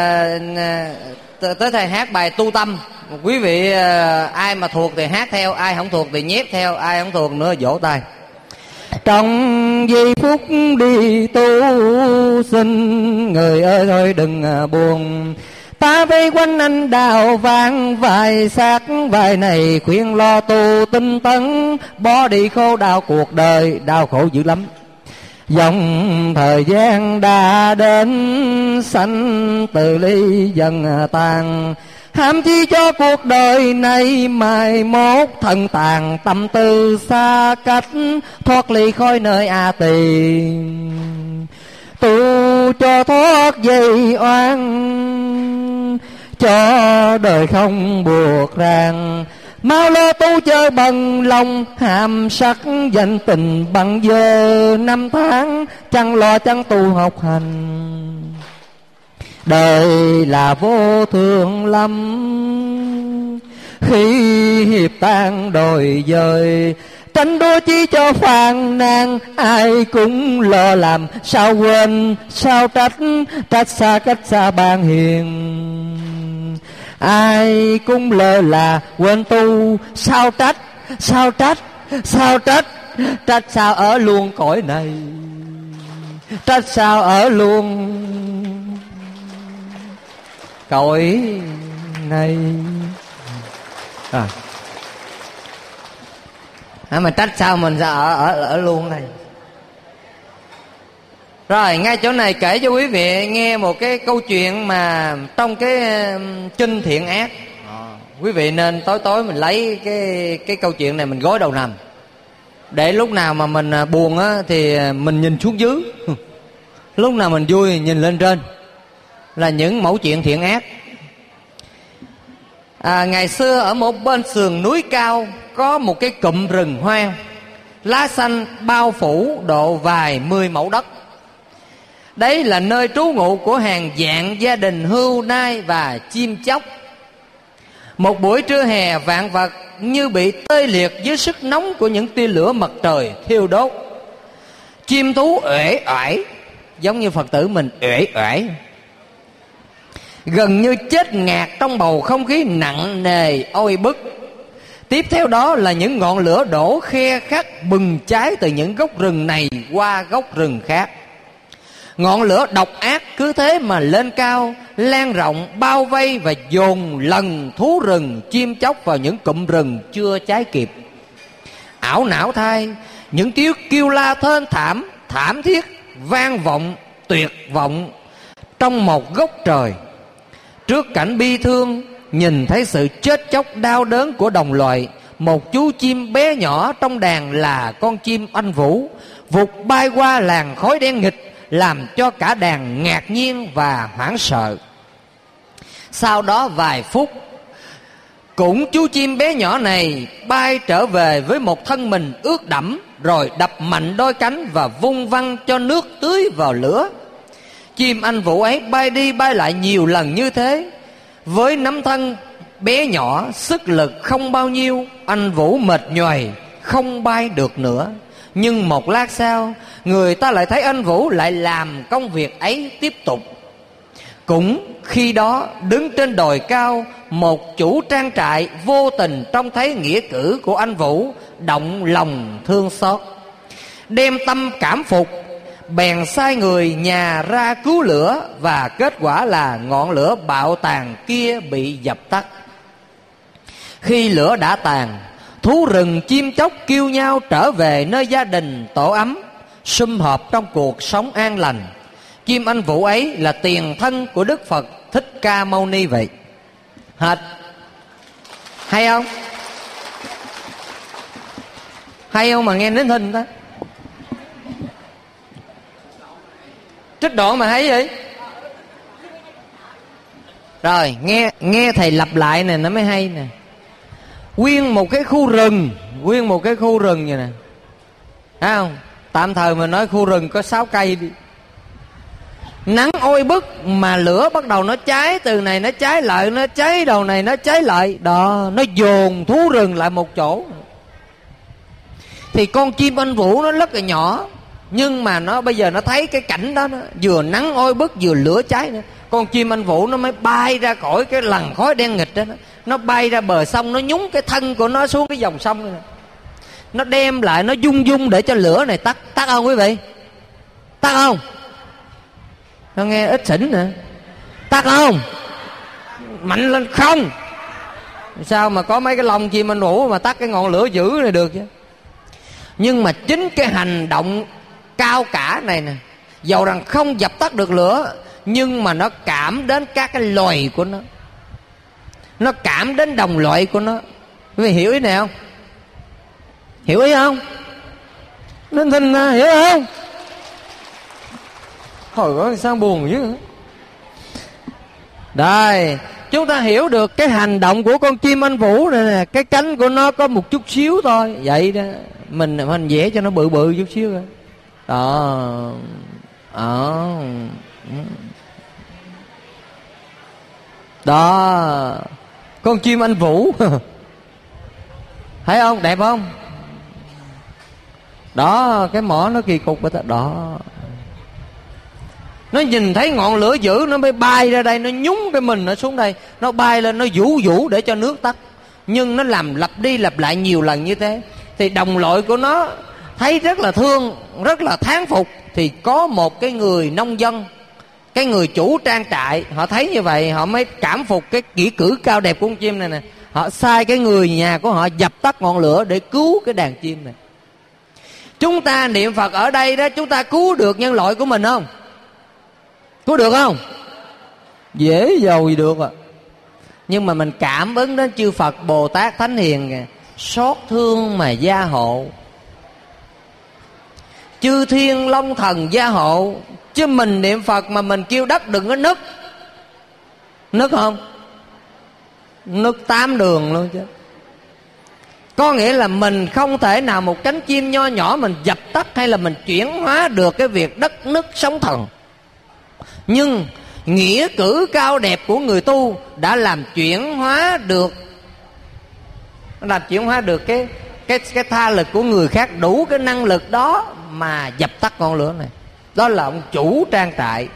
tới thầy hát bài tu tâm. Quý vị ai mà thuộc thì hát theo, ai không thuộc thì nhép theo, ai không thuộc nữa vỗ tay. Trong giây phút đi tu, xin người ơi thôi đừng buồn, Ta vây quanh anh đào vàng vài xác vài này, khuyên lo tu tinh tấn, bỏ đi khổ đau cuộc đời, đau khổ dữ lắm. Dòng thời gian đã đến, sanh từ ly dần tàn, ham chi cho cuộc đời này mai mốt thần tàn, tâm tư xa cách, thoát ly khỏi nơi A Tỳ. Tu cho thoát dây oan, cho đời không buộc ràng, mau lo tu chơi bằng lòng, hàm sắc danh tình bằng giờ năm tháng, chẳng lo chẳng tu học hành. Đời là vô thường lắm, khi hiệp tan đồi dời, tranh đua chi cho phàn nàn, ai cũng lo làm sao quên sao trách, trách xa cách xa ban hiền. Ai cũng lơ là quên tu, sao trách, sao trách, sao trách, trách sao ở luôn cõi này, trách sao ở luôn cõi này. Mà trách sao mình sẽ ở luôn này. Rồi ngay chỗ này kể cho quý vị nghe một cái câu chuyện mà trong cái Chinh Thiện Ác. Quý vị nên tối tối mình lấy cái câu chuyện này mình gối đầu nằm, để lúc nào mà mình buồn á thì mình nhìn xuống dưới, lúc nào mình vui nhìn lên trên, là những mẫu chuyện thiện ác. Ngày xưa ở một bên sườn núi cao có một cái cụm rừng hoang, lá xanh bao phủ độ vài mươi mẫu đất. Đấy là nơi trú ngụ của hàng vạn gia đình hươu nai và chim chóc. Một buổi trưa hè, vạn vật như bị tê liệt dưới sức nóng của những tia lửa mặt trời thiêu đốt. Chim thú uể oải, giống như Phật tử mình uể oải, gần như chết ngạt trong bầu không khí nặng nề oi bức. Tiếp theo đó là những ngọn lửa đổ khe khắc bừng cháy từ những gốc rừng này qua gốc rừng khác. Ngọn lửa độc ác cứ thế mà lên cao, lan rộng, bao vây và dồn lần thú rừng, chim chóc vào những cụm rừng chưa cháy kịp. Ảo não thay, những tiếng kêu la thênh thảm, thảm thiết, vang vọng, tuyệt vọng trong một góc trời. Trước cảnh bi thương, nhìn thấy sự chết chóc đau đớn của đồng loại, một chú chim bé nhỏ trong đàn là con chim anh vũ vụt bay qua làn khói đen nghịch, làm cho cả đàn ngạc nhiên và hoảng sợ. Sau đó vài phút, cũng chú chim bé nhỏ này bay trở về với một thân mình ướt đẫm, rồi đập mạnh đôi cánh và vung văng cho nước tưới vào lửa. Chim anh vũ ấy bay đi bay lại nhiều lần như thế, với nắm thân bé nhỏ, sức lực không bao nhiêu, anh vũ mệt nhoài không bay được nữa. Nhưng một lát sau, người ta lại thấy anh vũ lại làm công việc ấy tiếp tục. Cũng khi đó, đứng trên đồi cao, một chủ trang trại vô tình trông thấy nghĩa cử của anh vũ, động lòng thương xót, đem tâm cảm phục, bèn sai người nhà ra cứu lửa, và kết quả là ngọn lửa bạo tàn kia bị dập tắt. Khi lửa đã tàn, thú rừng chim chóc kêu nhau trở về nơi gia đình tổ ấm, sum họp trong cuộc sống an lành. Chim anh vũ ấy là tiền thân của Đức Phật Thích Ca Mâu Ni vậy. Hết. Hay không? Hay không mà nghe nín thinh đó. Trích đoạn mà thấy gì? Rồi nghe thầy lặp lại nè nó mới hay nè. Nguyên một cái khu rừng vậy nè, thấy không? Tạm thời mình nói khu rừng có 6 cây đi. Nắng oi bức mà lửa bắt đầu nó cháy, từ này nó cháy lại, nó cháy đầu này nó cháy lại. Đó, nó dồn thú rừng lại một chỗ. Thì con chim anh vũ nó rất là nhỏ, nhưng mà nó bây giờ nó thấy cái cảnh đó, nó vừa nắng oi bức vừa lửa cháy nữa. Con chim anh vũ nó mới bay ra khỏi cái lằn khói đen nghịch đó, nó bay ra bờ sông, nó nhúng cái thân của nó xuống cái dòng sông này. Nó đem lại, nó dung để cho lửa này tắt. Tắt không quý vị? Tắt không? Nó nghe ít xỉn nè. Tắt không? mạnh lên không. Sao mà có mấy cái lông chim anh vũ mà tắt cái ngọn lửa dữ này được chứ. Nhưng mà chính cái hành động cao cả này nè, dầu rằng không dập tắt được lửa, nhưng mà nó cảm đến các cái loài của nó cảm đến đồng loại của nó. Quý vị hiểu ý này không? Hiểu ý không? Nên thinh hiểu không? Thôi ơi sao buồn dữ. Đây, chúng ta hiểu được cái hành động của con chim anh vũ này nè, cái cánh của nó có một chút xíu thôi, vậy đó mình vẽ cho nó bự bự chút xíu rồi. Đó, con chim anh vũ thấy không, đẹp không? Đó, cái mỏ nó kỳ cục đó. Nó nhìn thấy ngọn lửa dữ nó mới bay ra đây, nó nhúng cái mình nó xuống đây, nó bay lên, nó vũ để cho nước tắt. Nhưng nó làm lặp đi lặp lại nhiều lần như thế, thì đồng loại của nó thấy rất là thương, rất là thán phục. Thì có một cái người nông dân, cái người chủ trang trại, họ thấy như vậy, họ mới cảm phục cái kỹ cử cao đẹp của con chim này nè. Họ sai cái người nhà của họ dập tắt ngọn lửa để cứu cái đàn chim này. Chúng ta niệm Phật ở đây đó, chúng ta cứu được nhân loại của mình không? Cứu được không? Dễ dầu gì được à. Nhưng mà mình cảm ứng đến chư Phật Bồ Tát Thánh Hiền kìa, xót thương mà gia hộ, chư thiên long thần gia hộ. Chứ mình niệm Phật mà mình kêu đất đừng có nứt, nứt không? Nứt 8 đường luôn chứ. Có nghĩa là mình không thể nào một cánh chim nho nhỏ mình dập tắt hay là mình chuyển hóa được cái việc đất nứt sóng thần. Nhưng nghĩa cử cao đẹp của người tu đã làm chuyển hóa được, cái tha lực của người khác đủ cái năng lực đó mà dập tắt ngọn lửa này. Đó là ông chủ trang trại.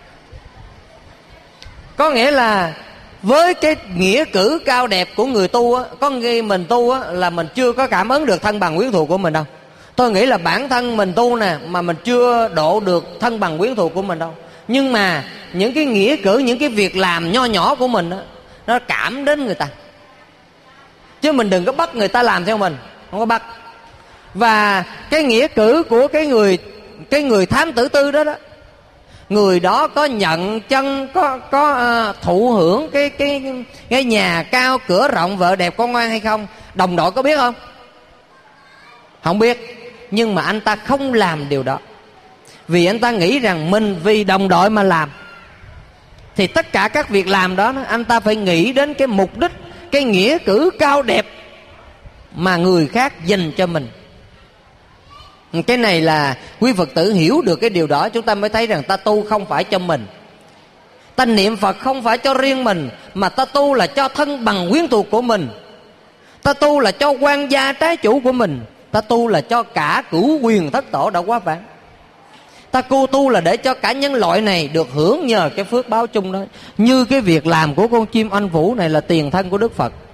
Có nghĩa là với cái nghĩa cử cao đẹp của người tu á, có nghĩa mình tu á là mình chưa có cảm ứng được thân bằng quyến thuộc của mình đâu. Tôi nghĩ là bản thân mình tu nè mà mình chưa độ được thân bằng quyến thuộc của mình đâu. Nhưng mà những cái nghĩa cử, những cái việc làm nho nhỏ của mình á, nó cảm đến người ta. Chứ mình đừng có bắt người ta làm theo mình, không có bắt. Và cái nghĩa cử của cái người thám tử tư đó, người đó có nhận chân, có thụ hưởng cái nhà cao cửa rộng vợ đẹp con ngoan hay không, đồng đội có biết không? Không biết. Nhưng mà anh ta không làm điều đó, vì anh ta nghĩ rằng mình vì đồng đội mà làm. Thì tất cả các việc làm đó anh ta phải nghĩ đến cái mục đích, cái nghĩa cử cao đẹp mà người khác dành cho mình. Cái này là quý Phật tử hiểu được cái điều đó, chúng ta mới thấy rằng ta tu không phải cho mình, ta niệm Phật không phải cho riêng mình, mà ta tu là cho thân bằng quyến thuộc của mình, ta tu là cho quan gia trái chủ của mình, ta tu là cho cả cửu quyền thất tổ đã quá vãng. Ta tu là để cho cả nhân loại này được hưởng nhờ cái phước báo chung đó. Như cái việc làm của con chim anh vũ này là tiền thân của Đức Phật.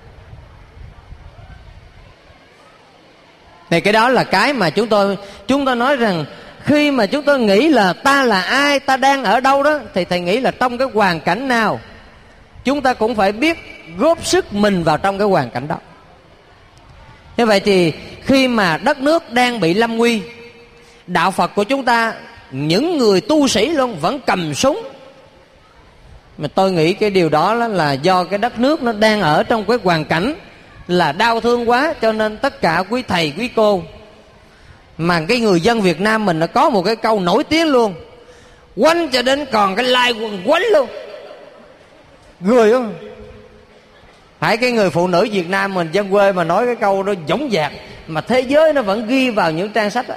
Thì cái đó là cái mà chúng tôi nói rằng khi mà chúng tôi nghĩ là ta là ai, ta đang ở đâu đó, thì thầy nghĩ là trong cái hoàn cảnh nào chúng ta cũng phải biết góp sức mình vào trong cái hoàn cảnh đó. Như vậy thì khi mà đất nước đang bị lâm nguy, đạo Phật của chúng ta, những người tu sĩ luôn vẫn cầm súng. Mà tôi nghĩ cái điều đó là do cái đất nước nó đang ở trong cái hoàn cảnh là đau thương quá, cho nên tất cả quý thầy quý cô, mà cái người dân Việt Nam mình nó có một cái câu nổi tiếng luôn, quánh cho đến còn cái lai quần quánh luôn. Người không? Phải cái người phụ nữ Việt Nam mình dân quê mà nói cái câu đó dõng dạc, mà thế giới nó vẫn ghi vào những trang sách đó.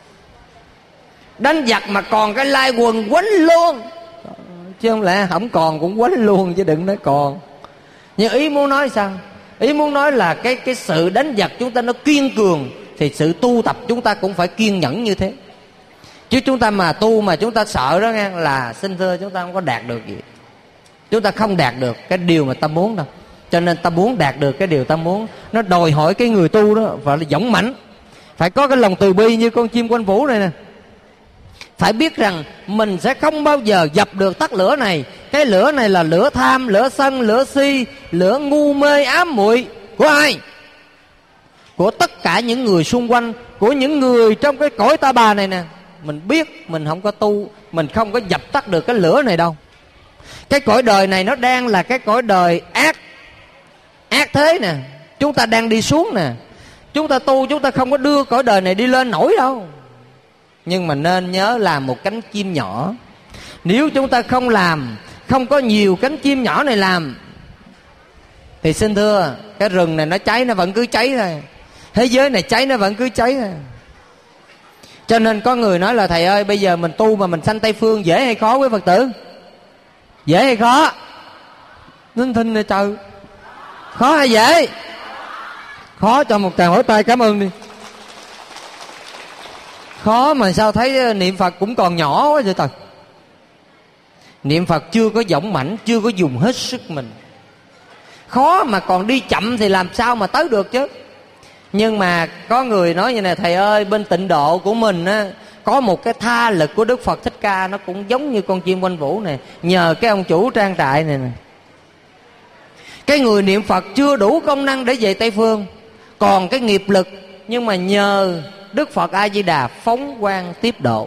Đánh giặc mà còn cái lai quần quánh luôn, chứ không lẽ không còn cũng quánh luôn, chứ đừng nói còn. Nhưng ý muốn nói sao? Ý muốn nói là cái sự đánh giặc chúng ta nó kiên cường, thì sự tu tập chúng ta cũng phải kiên nhẫn như thế. Chứ chúng ta mà tu mà chúng ta sợ đó nghe, là xin thưa chúng ta không có đạt được gì. Chúng ta không đạt được cái điều mà ta muốn đâu. Cho nên ta muốn đạt được cái điều ta muốn, nó đòi hỏi cái người tu đó phải là dũng mãnh, phải có cái lòng từ bi như con chim quanh vũ này nè. Phải biết rằng mình sẽ không bao giờ dập được tắt lửa này, Cái lửa này là lửa tham, lửa sân, lửa si, lửa ngu mê ám muội. Của ai? Của tất cả những người xung quanh, của những người trong cái cõi ta bà này nè. Mình biết mình không có tu, mình không có dập tắt được cái lửa này đâu. Cái cõi đời này nó đang là cái cõi đời ác thế nè. Chúng ta đang đi xuống nè. Chúng ta tu, chúng ta không có đưa cõi đời này đi lên nổi đâu. Nhưng mà nên nhớ làm một cánh chim nhỏ. Nếu chúng ta không làm, không có nhiều cánh chim nhỏ này làm, thì xin thưa, cái rừng này nó cháy nó vẫn cứ cháy thôi. Thế giới này cháy nó vẫn cứ cháy thôi. Cho nên có người nói là thầy ơi, bây giờ mình tu mà mình sanh Tây Phương dễ hay khó quý Phật tử? Dễ hay khó? Nín thinh này trời. Khó hay dễ? Khó, cho một tràng vỗ tay cảm ơn đi. Khó mà sao thấy niệm Phật cũng còn nhỏ quá vậy trời. Niệm Phật chưa có dũng mãnh, chưa có dùng hết sức mình. Khó mà còn đi chậm thì làm sao mà tới được chứ. Nhưng mà có người nói như này, thầy ơi, bên tịnh độ của mình á, có một cái tha lực của Đức Phật Thích Ca, nó cũng giống như con chim quanh vũ này. Nhờ cái ông chủ trang trại này nè. Cái người niệm Phật chưa đủ công năng để về Tây Phương, còn cái nghiệp lực, nhưng mà nhờ Đức Phật A Di Đà phóng quang tiếp độ.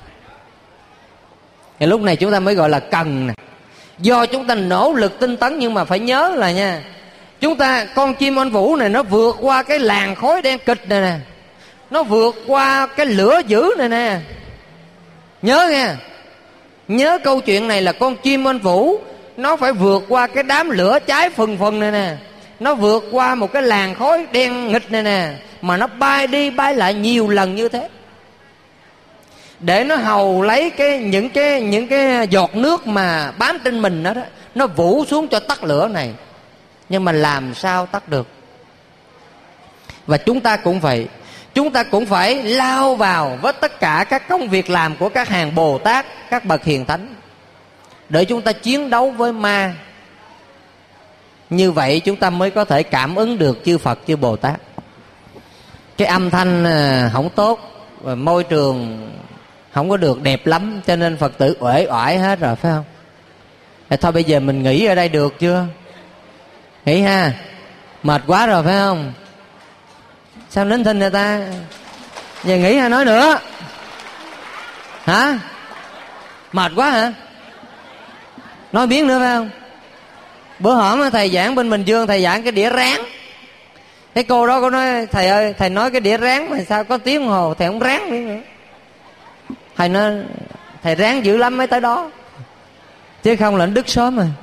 Thì lúc này chúng ta mới gọi là cần nè. Do chúng ta nỗ lực tinh tấn, nhưng mà phải nhớ là nha, chúng ta, con chim oanh vũ này nó vượt qua cái làn khói đen kịch này nè, nó vượt qua cái lửa dữ này nè. Nhớ nha, nhớ câu chuyện này là con chim oanh vũ nó phải vượt qua cái đám lửa cháy phừng phừng này nè, nó vượt qua một cái làn khói đen nghịch này nè, mà nó bay đi bay lại nhiều lần như thế, để nó hầu lấy những cái giọt nước mà bám trên mình đó, nó vũ xuống cho tắt lửa này. Nhưng mà làm sao tắt được? Và chúng ta cũng vậy, chúng ta cũng phải lao vào với tất cả các công việc làm của các hàng Bồ Tát, các bậc hiền thánh, để chúng ta chiến đấu với ma. Như vậy chúng ta mới có thể cảm ứng được chư Phật, chư Bồ Tát. Cái âm thanh không tốt, và môi trường không có được đẹp lắm, cho nên Phật tử uể oải hết rồi, phải không? Thôi bây giờ mình nghỉ ở đây được chưa? Nghỉ ha. Mệt quá rồi phải không? Sao nín thinh người ta? Giờ nghỉ hay nói nữa? Hả? Mệt quá hả? Nói biến nữa phải không? Bữa hổm thầy giảng bên Bình Dương, thầy giảng cái đĩa ráng. Cái cô đó có nói, thầy ơi, thầy nói cái đĩa ráng mà sao có tiếng hồ thầy không ráng nữa. Thầy nói, thầy ráng dữ lắm mới tới đó, chứ không là đứt sớm rồi.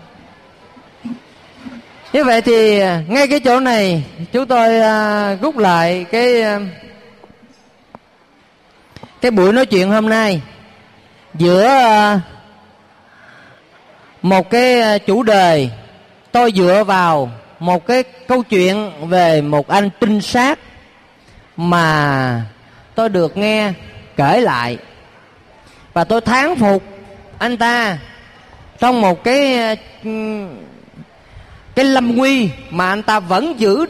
Như vậy thì ngay cái chỗ này chúng tôi rút lại cái buổi nói chuyện hôm nay giữa một cái chủ đề. Tôi dựa vào một cái câu chuyện về một anh trinh sát mà tôi được nghe kể lại, và tôi thán phục anh ta trong một cái lâm nguy mà anh ta vẫn giữ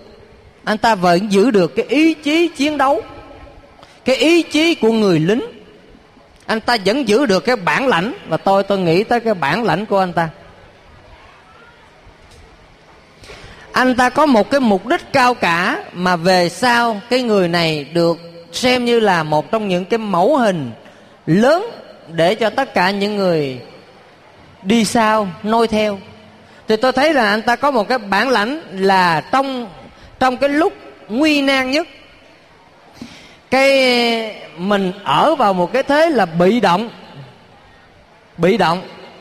được cái ý chí chiến đấu, cái ý chí của người lính. Anh ta vẫn giữ được cái bản lãnh, và tôi nghĩ tới cái bản lãnh của anh ta. Anh ta có một cái mục đích cao cả, mà về sau cái người này được xem như là một trong những cái mẫu hình lớn để cho tất cả những người đi sau noi theo. Thì tôi thấy là anh ta có một cái bản lãnh là trong cái lúc nguy nan nhất, cái mình ở vào một cái thế là bị động.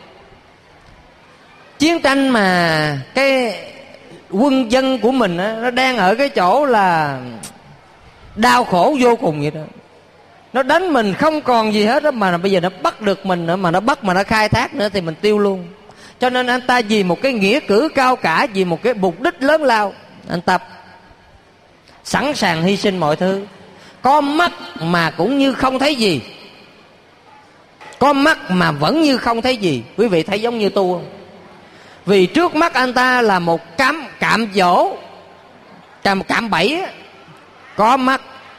Chiến tranh mà cái quân dân của mình á, nó đang ở cái chỗ là đau khổ vô cùng vậy đó. Nó đánh mình không còn gì hết đó, mà bây giờ nó bắt được mình nữa, mà nó bắt mà nó khai thác nữa thì mình tiêu luôn. Cho nên anh ta vì một cái nghĩa cử cao cả, vì một cái mục đích lớn lao, anh ta sẵn sàng hy sinh mọi thứ. Có mắt mà cũng như không thấy gì, có mắt mà vẫn như không thấy gì. Quý vị thấy giống như tu không? Vì trước mắt anh ta là một cạm dỗ, cạm bẫy, có mắt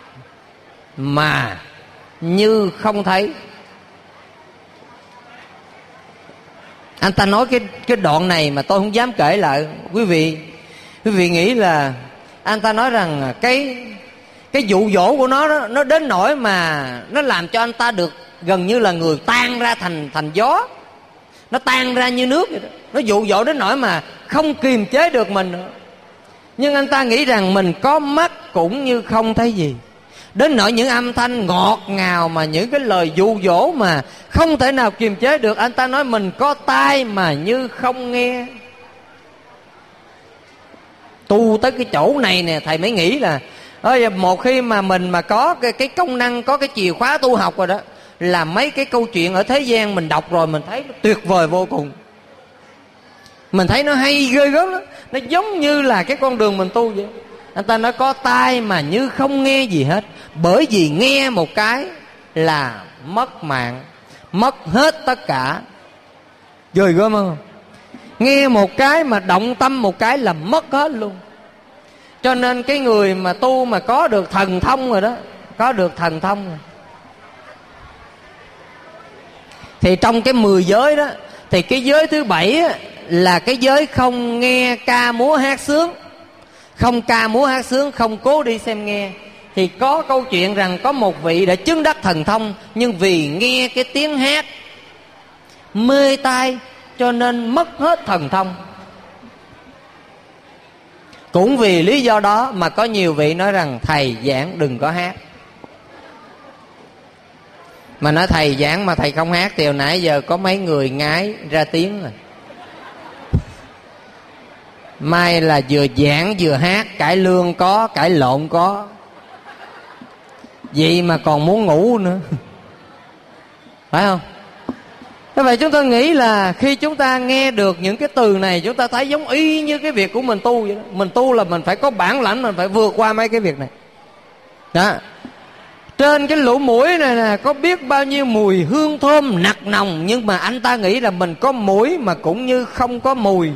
mà như không thấy. Anh ta nói cái đoạn này mà tôi không dám kể lại. Quý vị nghĩ là anh ta nói rằng cái dụ dỗ của nó đó, nó đến nỗi mà nó làm cho anh ta được gần như là người tan ra thành gió, nó tan ra như nước vậy đó. Nó dụ dỗ đến nỗi mà không kiềm chế được mình nữa. Nhưng anh ta nghĩ rằng mình có mắt cũng như không thấy gì, đến nỗi những âm thanh ngọt ngào mà những cái lời dụ dỗ mà không thể nào kiềm chế được. Anh ta nói mình có tai mà như không nghe. Tu tới cái chỗ này nè, thầy mới nghĩ là một khi mà mình mà có cái công năng, có cái chìa khóa tu học rồi đó, là mấy cái câu chuyện ở thế gian mình đọc rồi mình thấy nó tuyệt vời vô cùng. Mình thấy nó hay ghê gớm lắm. Nó giống như là cái con đường mình tu vậy. Anh ta nói có tai mà như không nghe gì hết, bởi vì nghe một cái là mất mạng, mất hết tất cả. Ghê gớm không? Nghe một cái mà động tâm một cái là mất hết luôn. Cho nên cái người mà tu mà có được thần thông rồi đó, có được thần thông rồi, thì trong cái 10 giới đó, thì cái giới thứ 7 á, là cái giới không nghe ca múa hát sướng. Không ca múa hát sướng, không cố đi xem nghe. Thì có câu chuyện rằng có một vị đã chứng đắc thần thông, nhưng vì nghe cái tiếng hát mê tai cho nên mất hết thần thông. Cũng vì lý do đó mà có nhiều vị nói rằng thầy giảng đừng có hát. Mà nói thầy giảng mà thầy không hát thì hồi nãy giờ có mấy người ngái ra tiếng rồi. Mai là vừa giảng vừa hát, cải lương có, cải lộn có, vậy mà còn muốn ngủ nữa, phải không? Thế vậy chúng ta nghĩ là khi chúng ta nghe được những cái từ này, chúng ta thấy giống y như cái việc của mình tu vậy đó. Mình tu là mình phải có bản lãnh, mình phải vượt qua mấy cái việc này đó. Trên cái lỗ mũi này nè có biết bao nhiêu mùi hương thơm nặc nồng, nhưng mà anh ta nghĩ là mình có mũi mà cũng như không có mùi.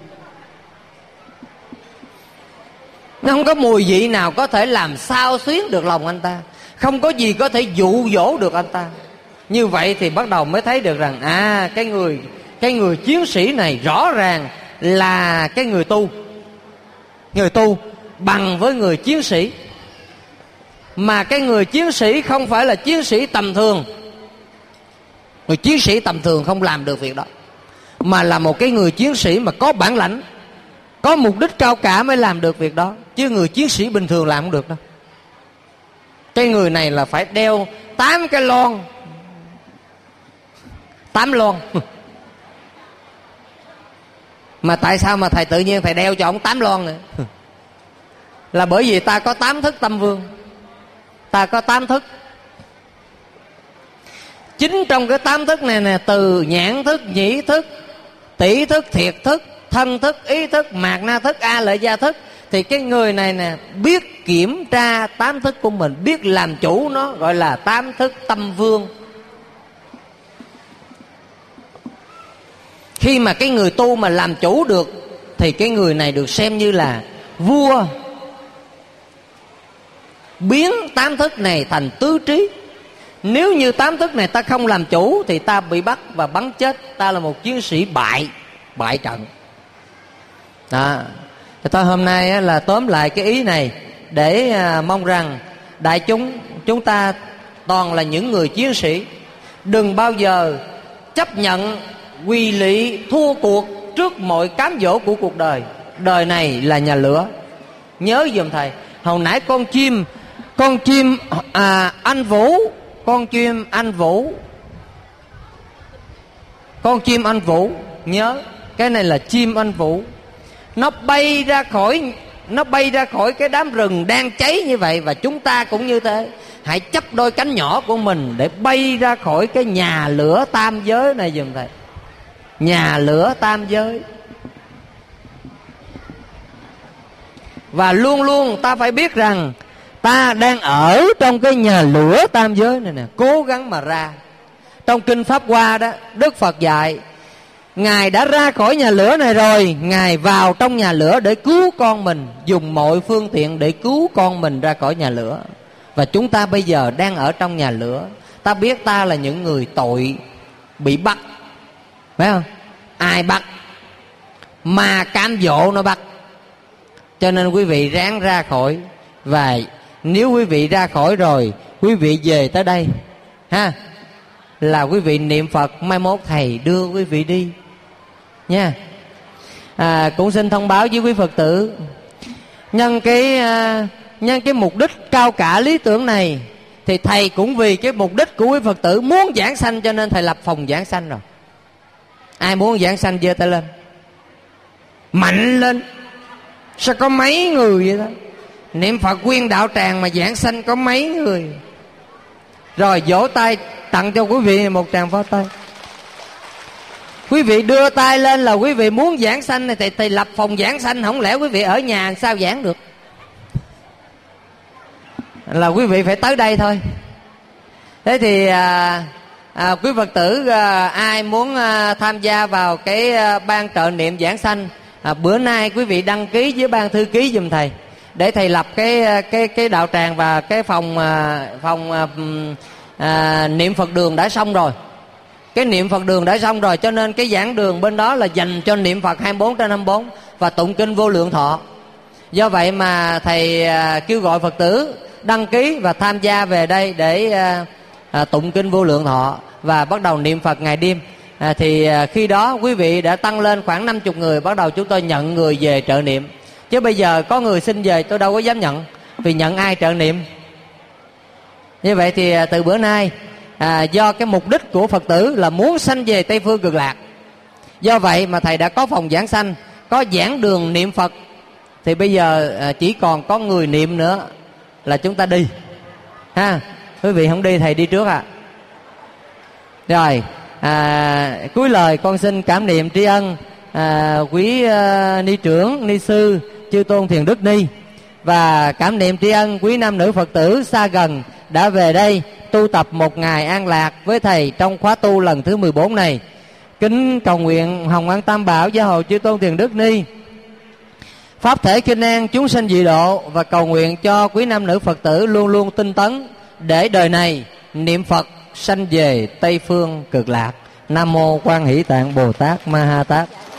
Nó không có mùi vị nào có thể làm xao xuyến được lòng anh ta, không có gì có thể dụ dỗ được anh ta. Như vậy thì bắt đầu mới thấy được rằng cái người chiến sĩ này rõ ràng là cái người tu. Người tu bằng với người chiến sĩ, mà cái người chiến sĩ không phải là chiến sĩ tầm thường. Người chiến sĩ tầm thường không làm được việc đó, mà là một cái người chiến sĩ mà có bản lãnh, có mục đích cao cả mới làm được việc đó. Chứ người chiến sĩ bình thường làm không được đâu. Cái người này là phải đeo 8 cái lon, 8 lon. Mà tại sao mà thầy tự nhiên thầy đeo cho ông 8 lon nữa? Là bởi vì ta có 8 thức tâm vương, ta có 8 thức. Chính trong cái 8 thức này nè, từ nhãn thức, nhĩ thức, tỷ thức, thiệt thức, thân thức, ý thức, mạt na thức, a lợi gia thức, thì cái người này nè biết kiểm tra 8 thức của mình, biết làm chủ nó, gọi là 8 thức tâm vương. Khi mà cái người tu mà làm chủ được thì cái người này được xem như là vua, biến 8 thức này thành tứ trí. Nếu như 8 thức này ta không làm chủ thì ta bị bắt và bắn chết. Ta là một chiến sĩ bại trận đó. Thôi hôm nay là tóm lại cái ý này để mong rằng đại chúng ta toàn là những người chiến sĩ. Đừng bao giờ chấp nhận quỳ lị thua cuộc trước mọi cám dỗ của cuộc đời. Đời này là nhà lửa. Nhớ giùm thầy. Hồi nãy con chim anh Vũ, con chim anh Vũ, nhớ cái này là chim anh Vũ. Nó bay ra khỏi cái đám rừng đang cháy như vậy. Và chúng ta cũng như thế. Hãy chấp đôi cánh nhỏ của mình để bay ra khỏi cái nhà lửa tam giới này giùm thầy. Nhà lửa tam giới. Và luôn luôn ta phải biết rằng ta đang ở trong cái nhà lửa tam giới này nè. Cố gắng mà ra. Trong Kinh Pháp Hoa đó, Đức Phật dạy Ngài đã ra khỏi nhà lửa này rồi, Ngài vào trong nhà lửa để cứu con mình, dùng mọi phương tiện để cứu con mình ra khỏi nhà lửa. Và chúng ta bây giờ đang ở trong nhà lửa. Ta biết ta là những người tội bị bắt, phải không? ai bắt, ma cám dỗ nó bắt. Cho nên quý vị ráng ra khỏi. Và nếu quý vị ra khỏi rồi, quý vị về tới đây ha, là quý vị niệm Phật, mai mốt thầy đưa quý vị đi nha. Cũng xin thông báo với quý Phật tử, nhân cái mục đích cao cả lý tưởng này, thì thầy cũng vì cái mục đích của quý Phật tử muốn giảng sanh, cho nên thầy lập phòng giảng sanh rồi. Ai muốn giảng sanh giơ tay lên, mạnh lên. Sao có mấy người vậy đó? Niệm Phật nguyên đạo tràng mà giảng sanh có mấy người? Rồi vỗ tay tặng cho quý vị một tràng pháo tay. Quý vị đưa tay lên là quý vị muốn giảng sanh này, thì lập phòng giảng sanh. Không lẽ quý vị ở nhà sao giảng được? Là quý vị phải tới đây thôi. Thế thì quý Phật tử ai muốn tham gia vào cái ban trợ niệm giảng sanh, bữa nay quý vị đăng ký với ban thư ký giùm thầy, để thầy lập cái đạo tràng và cái phòng niệm Phật đường đã xong rồi. Cái niệm Phật đường đã xong rồi, cho nên cái giảng đường bên đó là dành cho niệm Phật 24/24 và tụng kinh Vô Lượng Thọ. Do vậy mà thầy kêu gọi Phật tử đăng ký và tham gia về đây để tụng kinh Vô Lượng Thọ và bắt đầu niệm Phật ngày đêm. Thì khi đó quý vị đã tăng lên khoảng 50 người, bắt đầu chúng tôi nhận người về trợ niệm. Chứ bây giờ có người xin về tôi đâu có dám nhận, vì nhận ai trợ niệm. Như vậy thì từ bữa nay, do cái mục đích của Phật tử là muốn sanh về Tây Phương Cực Lạc, do vậy mà thầy đã có phòng giảng sanh, có giảng đường niệm Phật. Thì bây giờ chỉ còn có người niệm nữa là chúng ta đi ha. Quý vị không đi thầy đi trước ạ. Rồi cuối lời con xin cảm niệm tri ân quý ni trưởng, ni sư Chư Tôn Thiền Đức Ni, và cảm niệm tri ân quý nam nữ Phật tử xa gần đã về đây tu tập một ngày an lạc với thầy trong khóa tu lần thứ 14 này. Kính cầu nguyện Hồng Ân Tam Bảo Gia Hộ Chư Tôn Thiền Đức Ni, Pháp thể kinh an chúng sinh dị độ, và cầu nguyện cho quý nam nữ Phật tử luôn luôn tinh tấn để đời này niệm Phật sanh về Tây Phương Cực Lạc. Nam mô Quan Hỷ Tạng Bồ Tát Ma Ha Tát.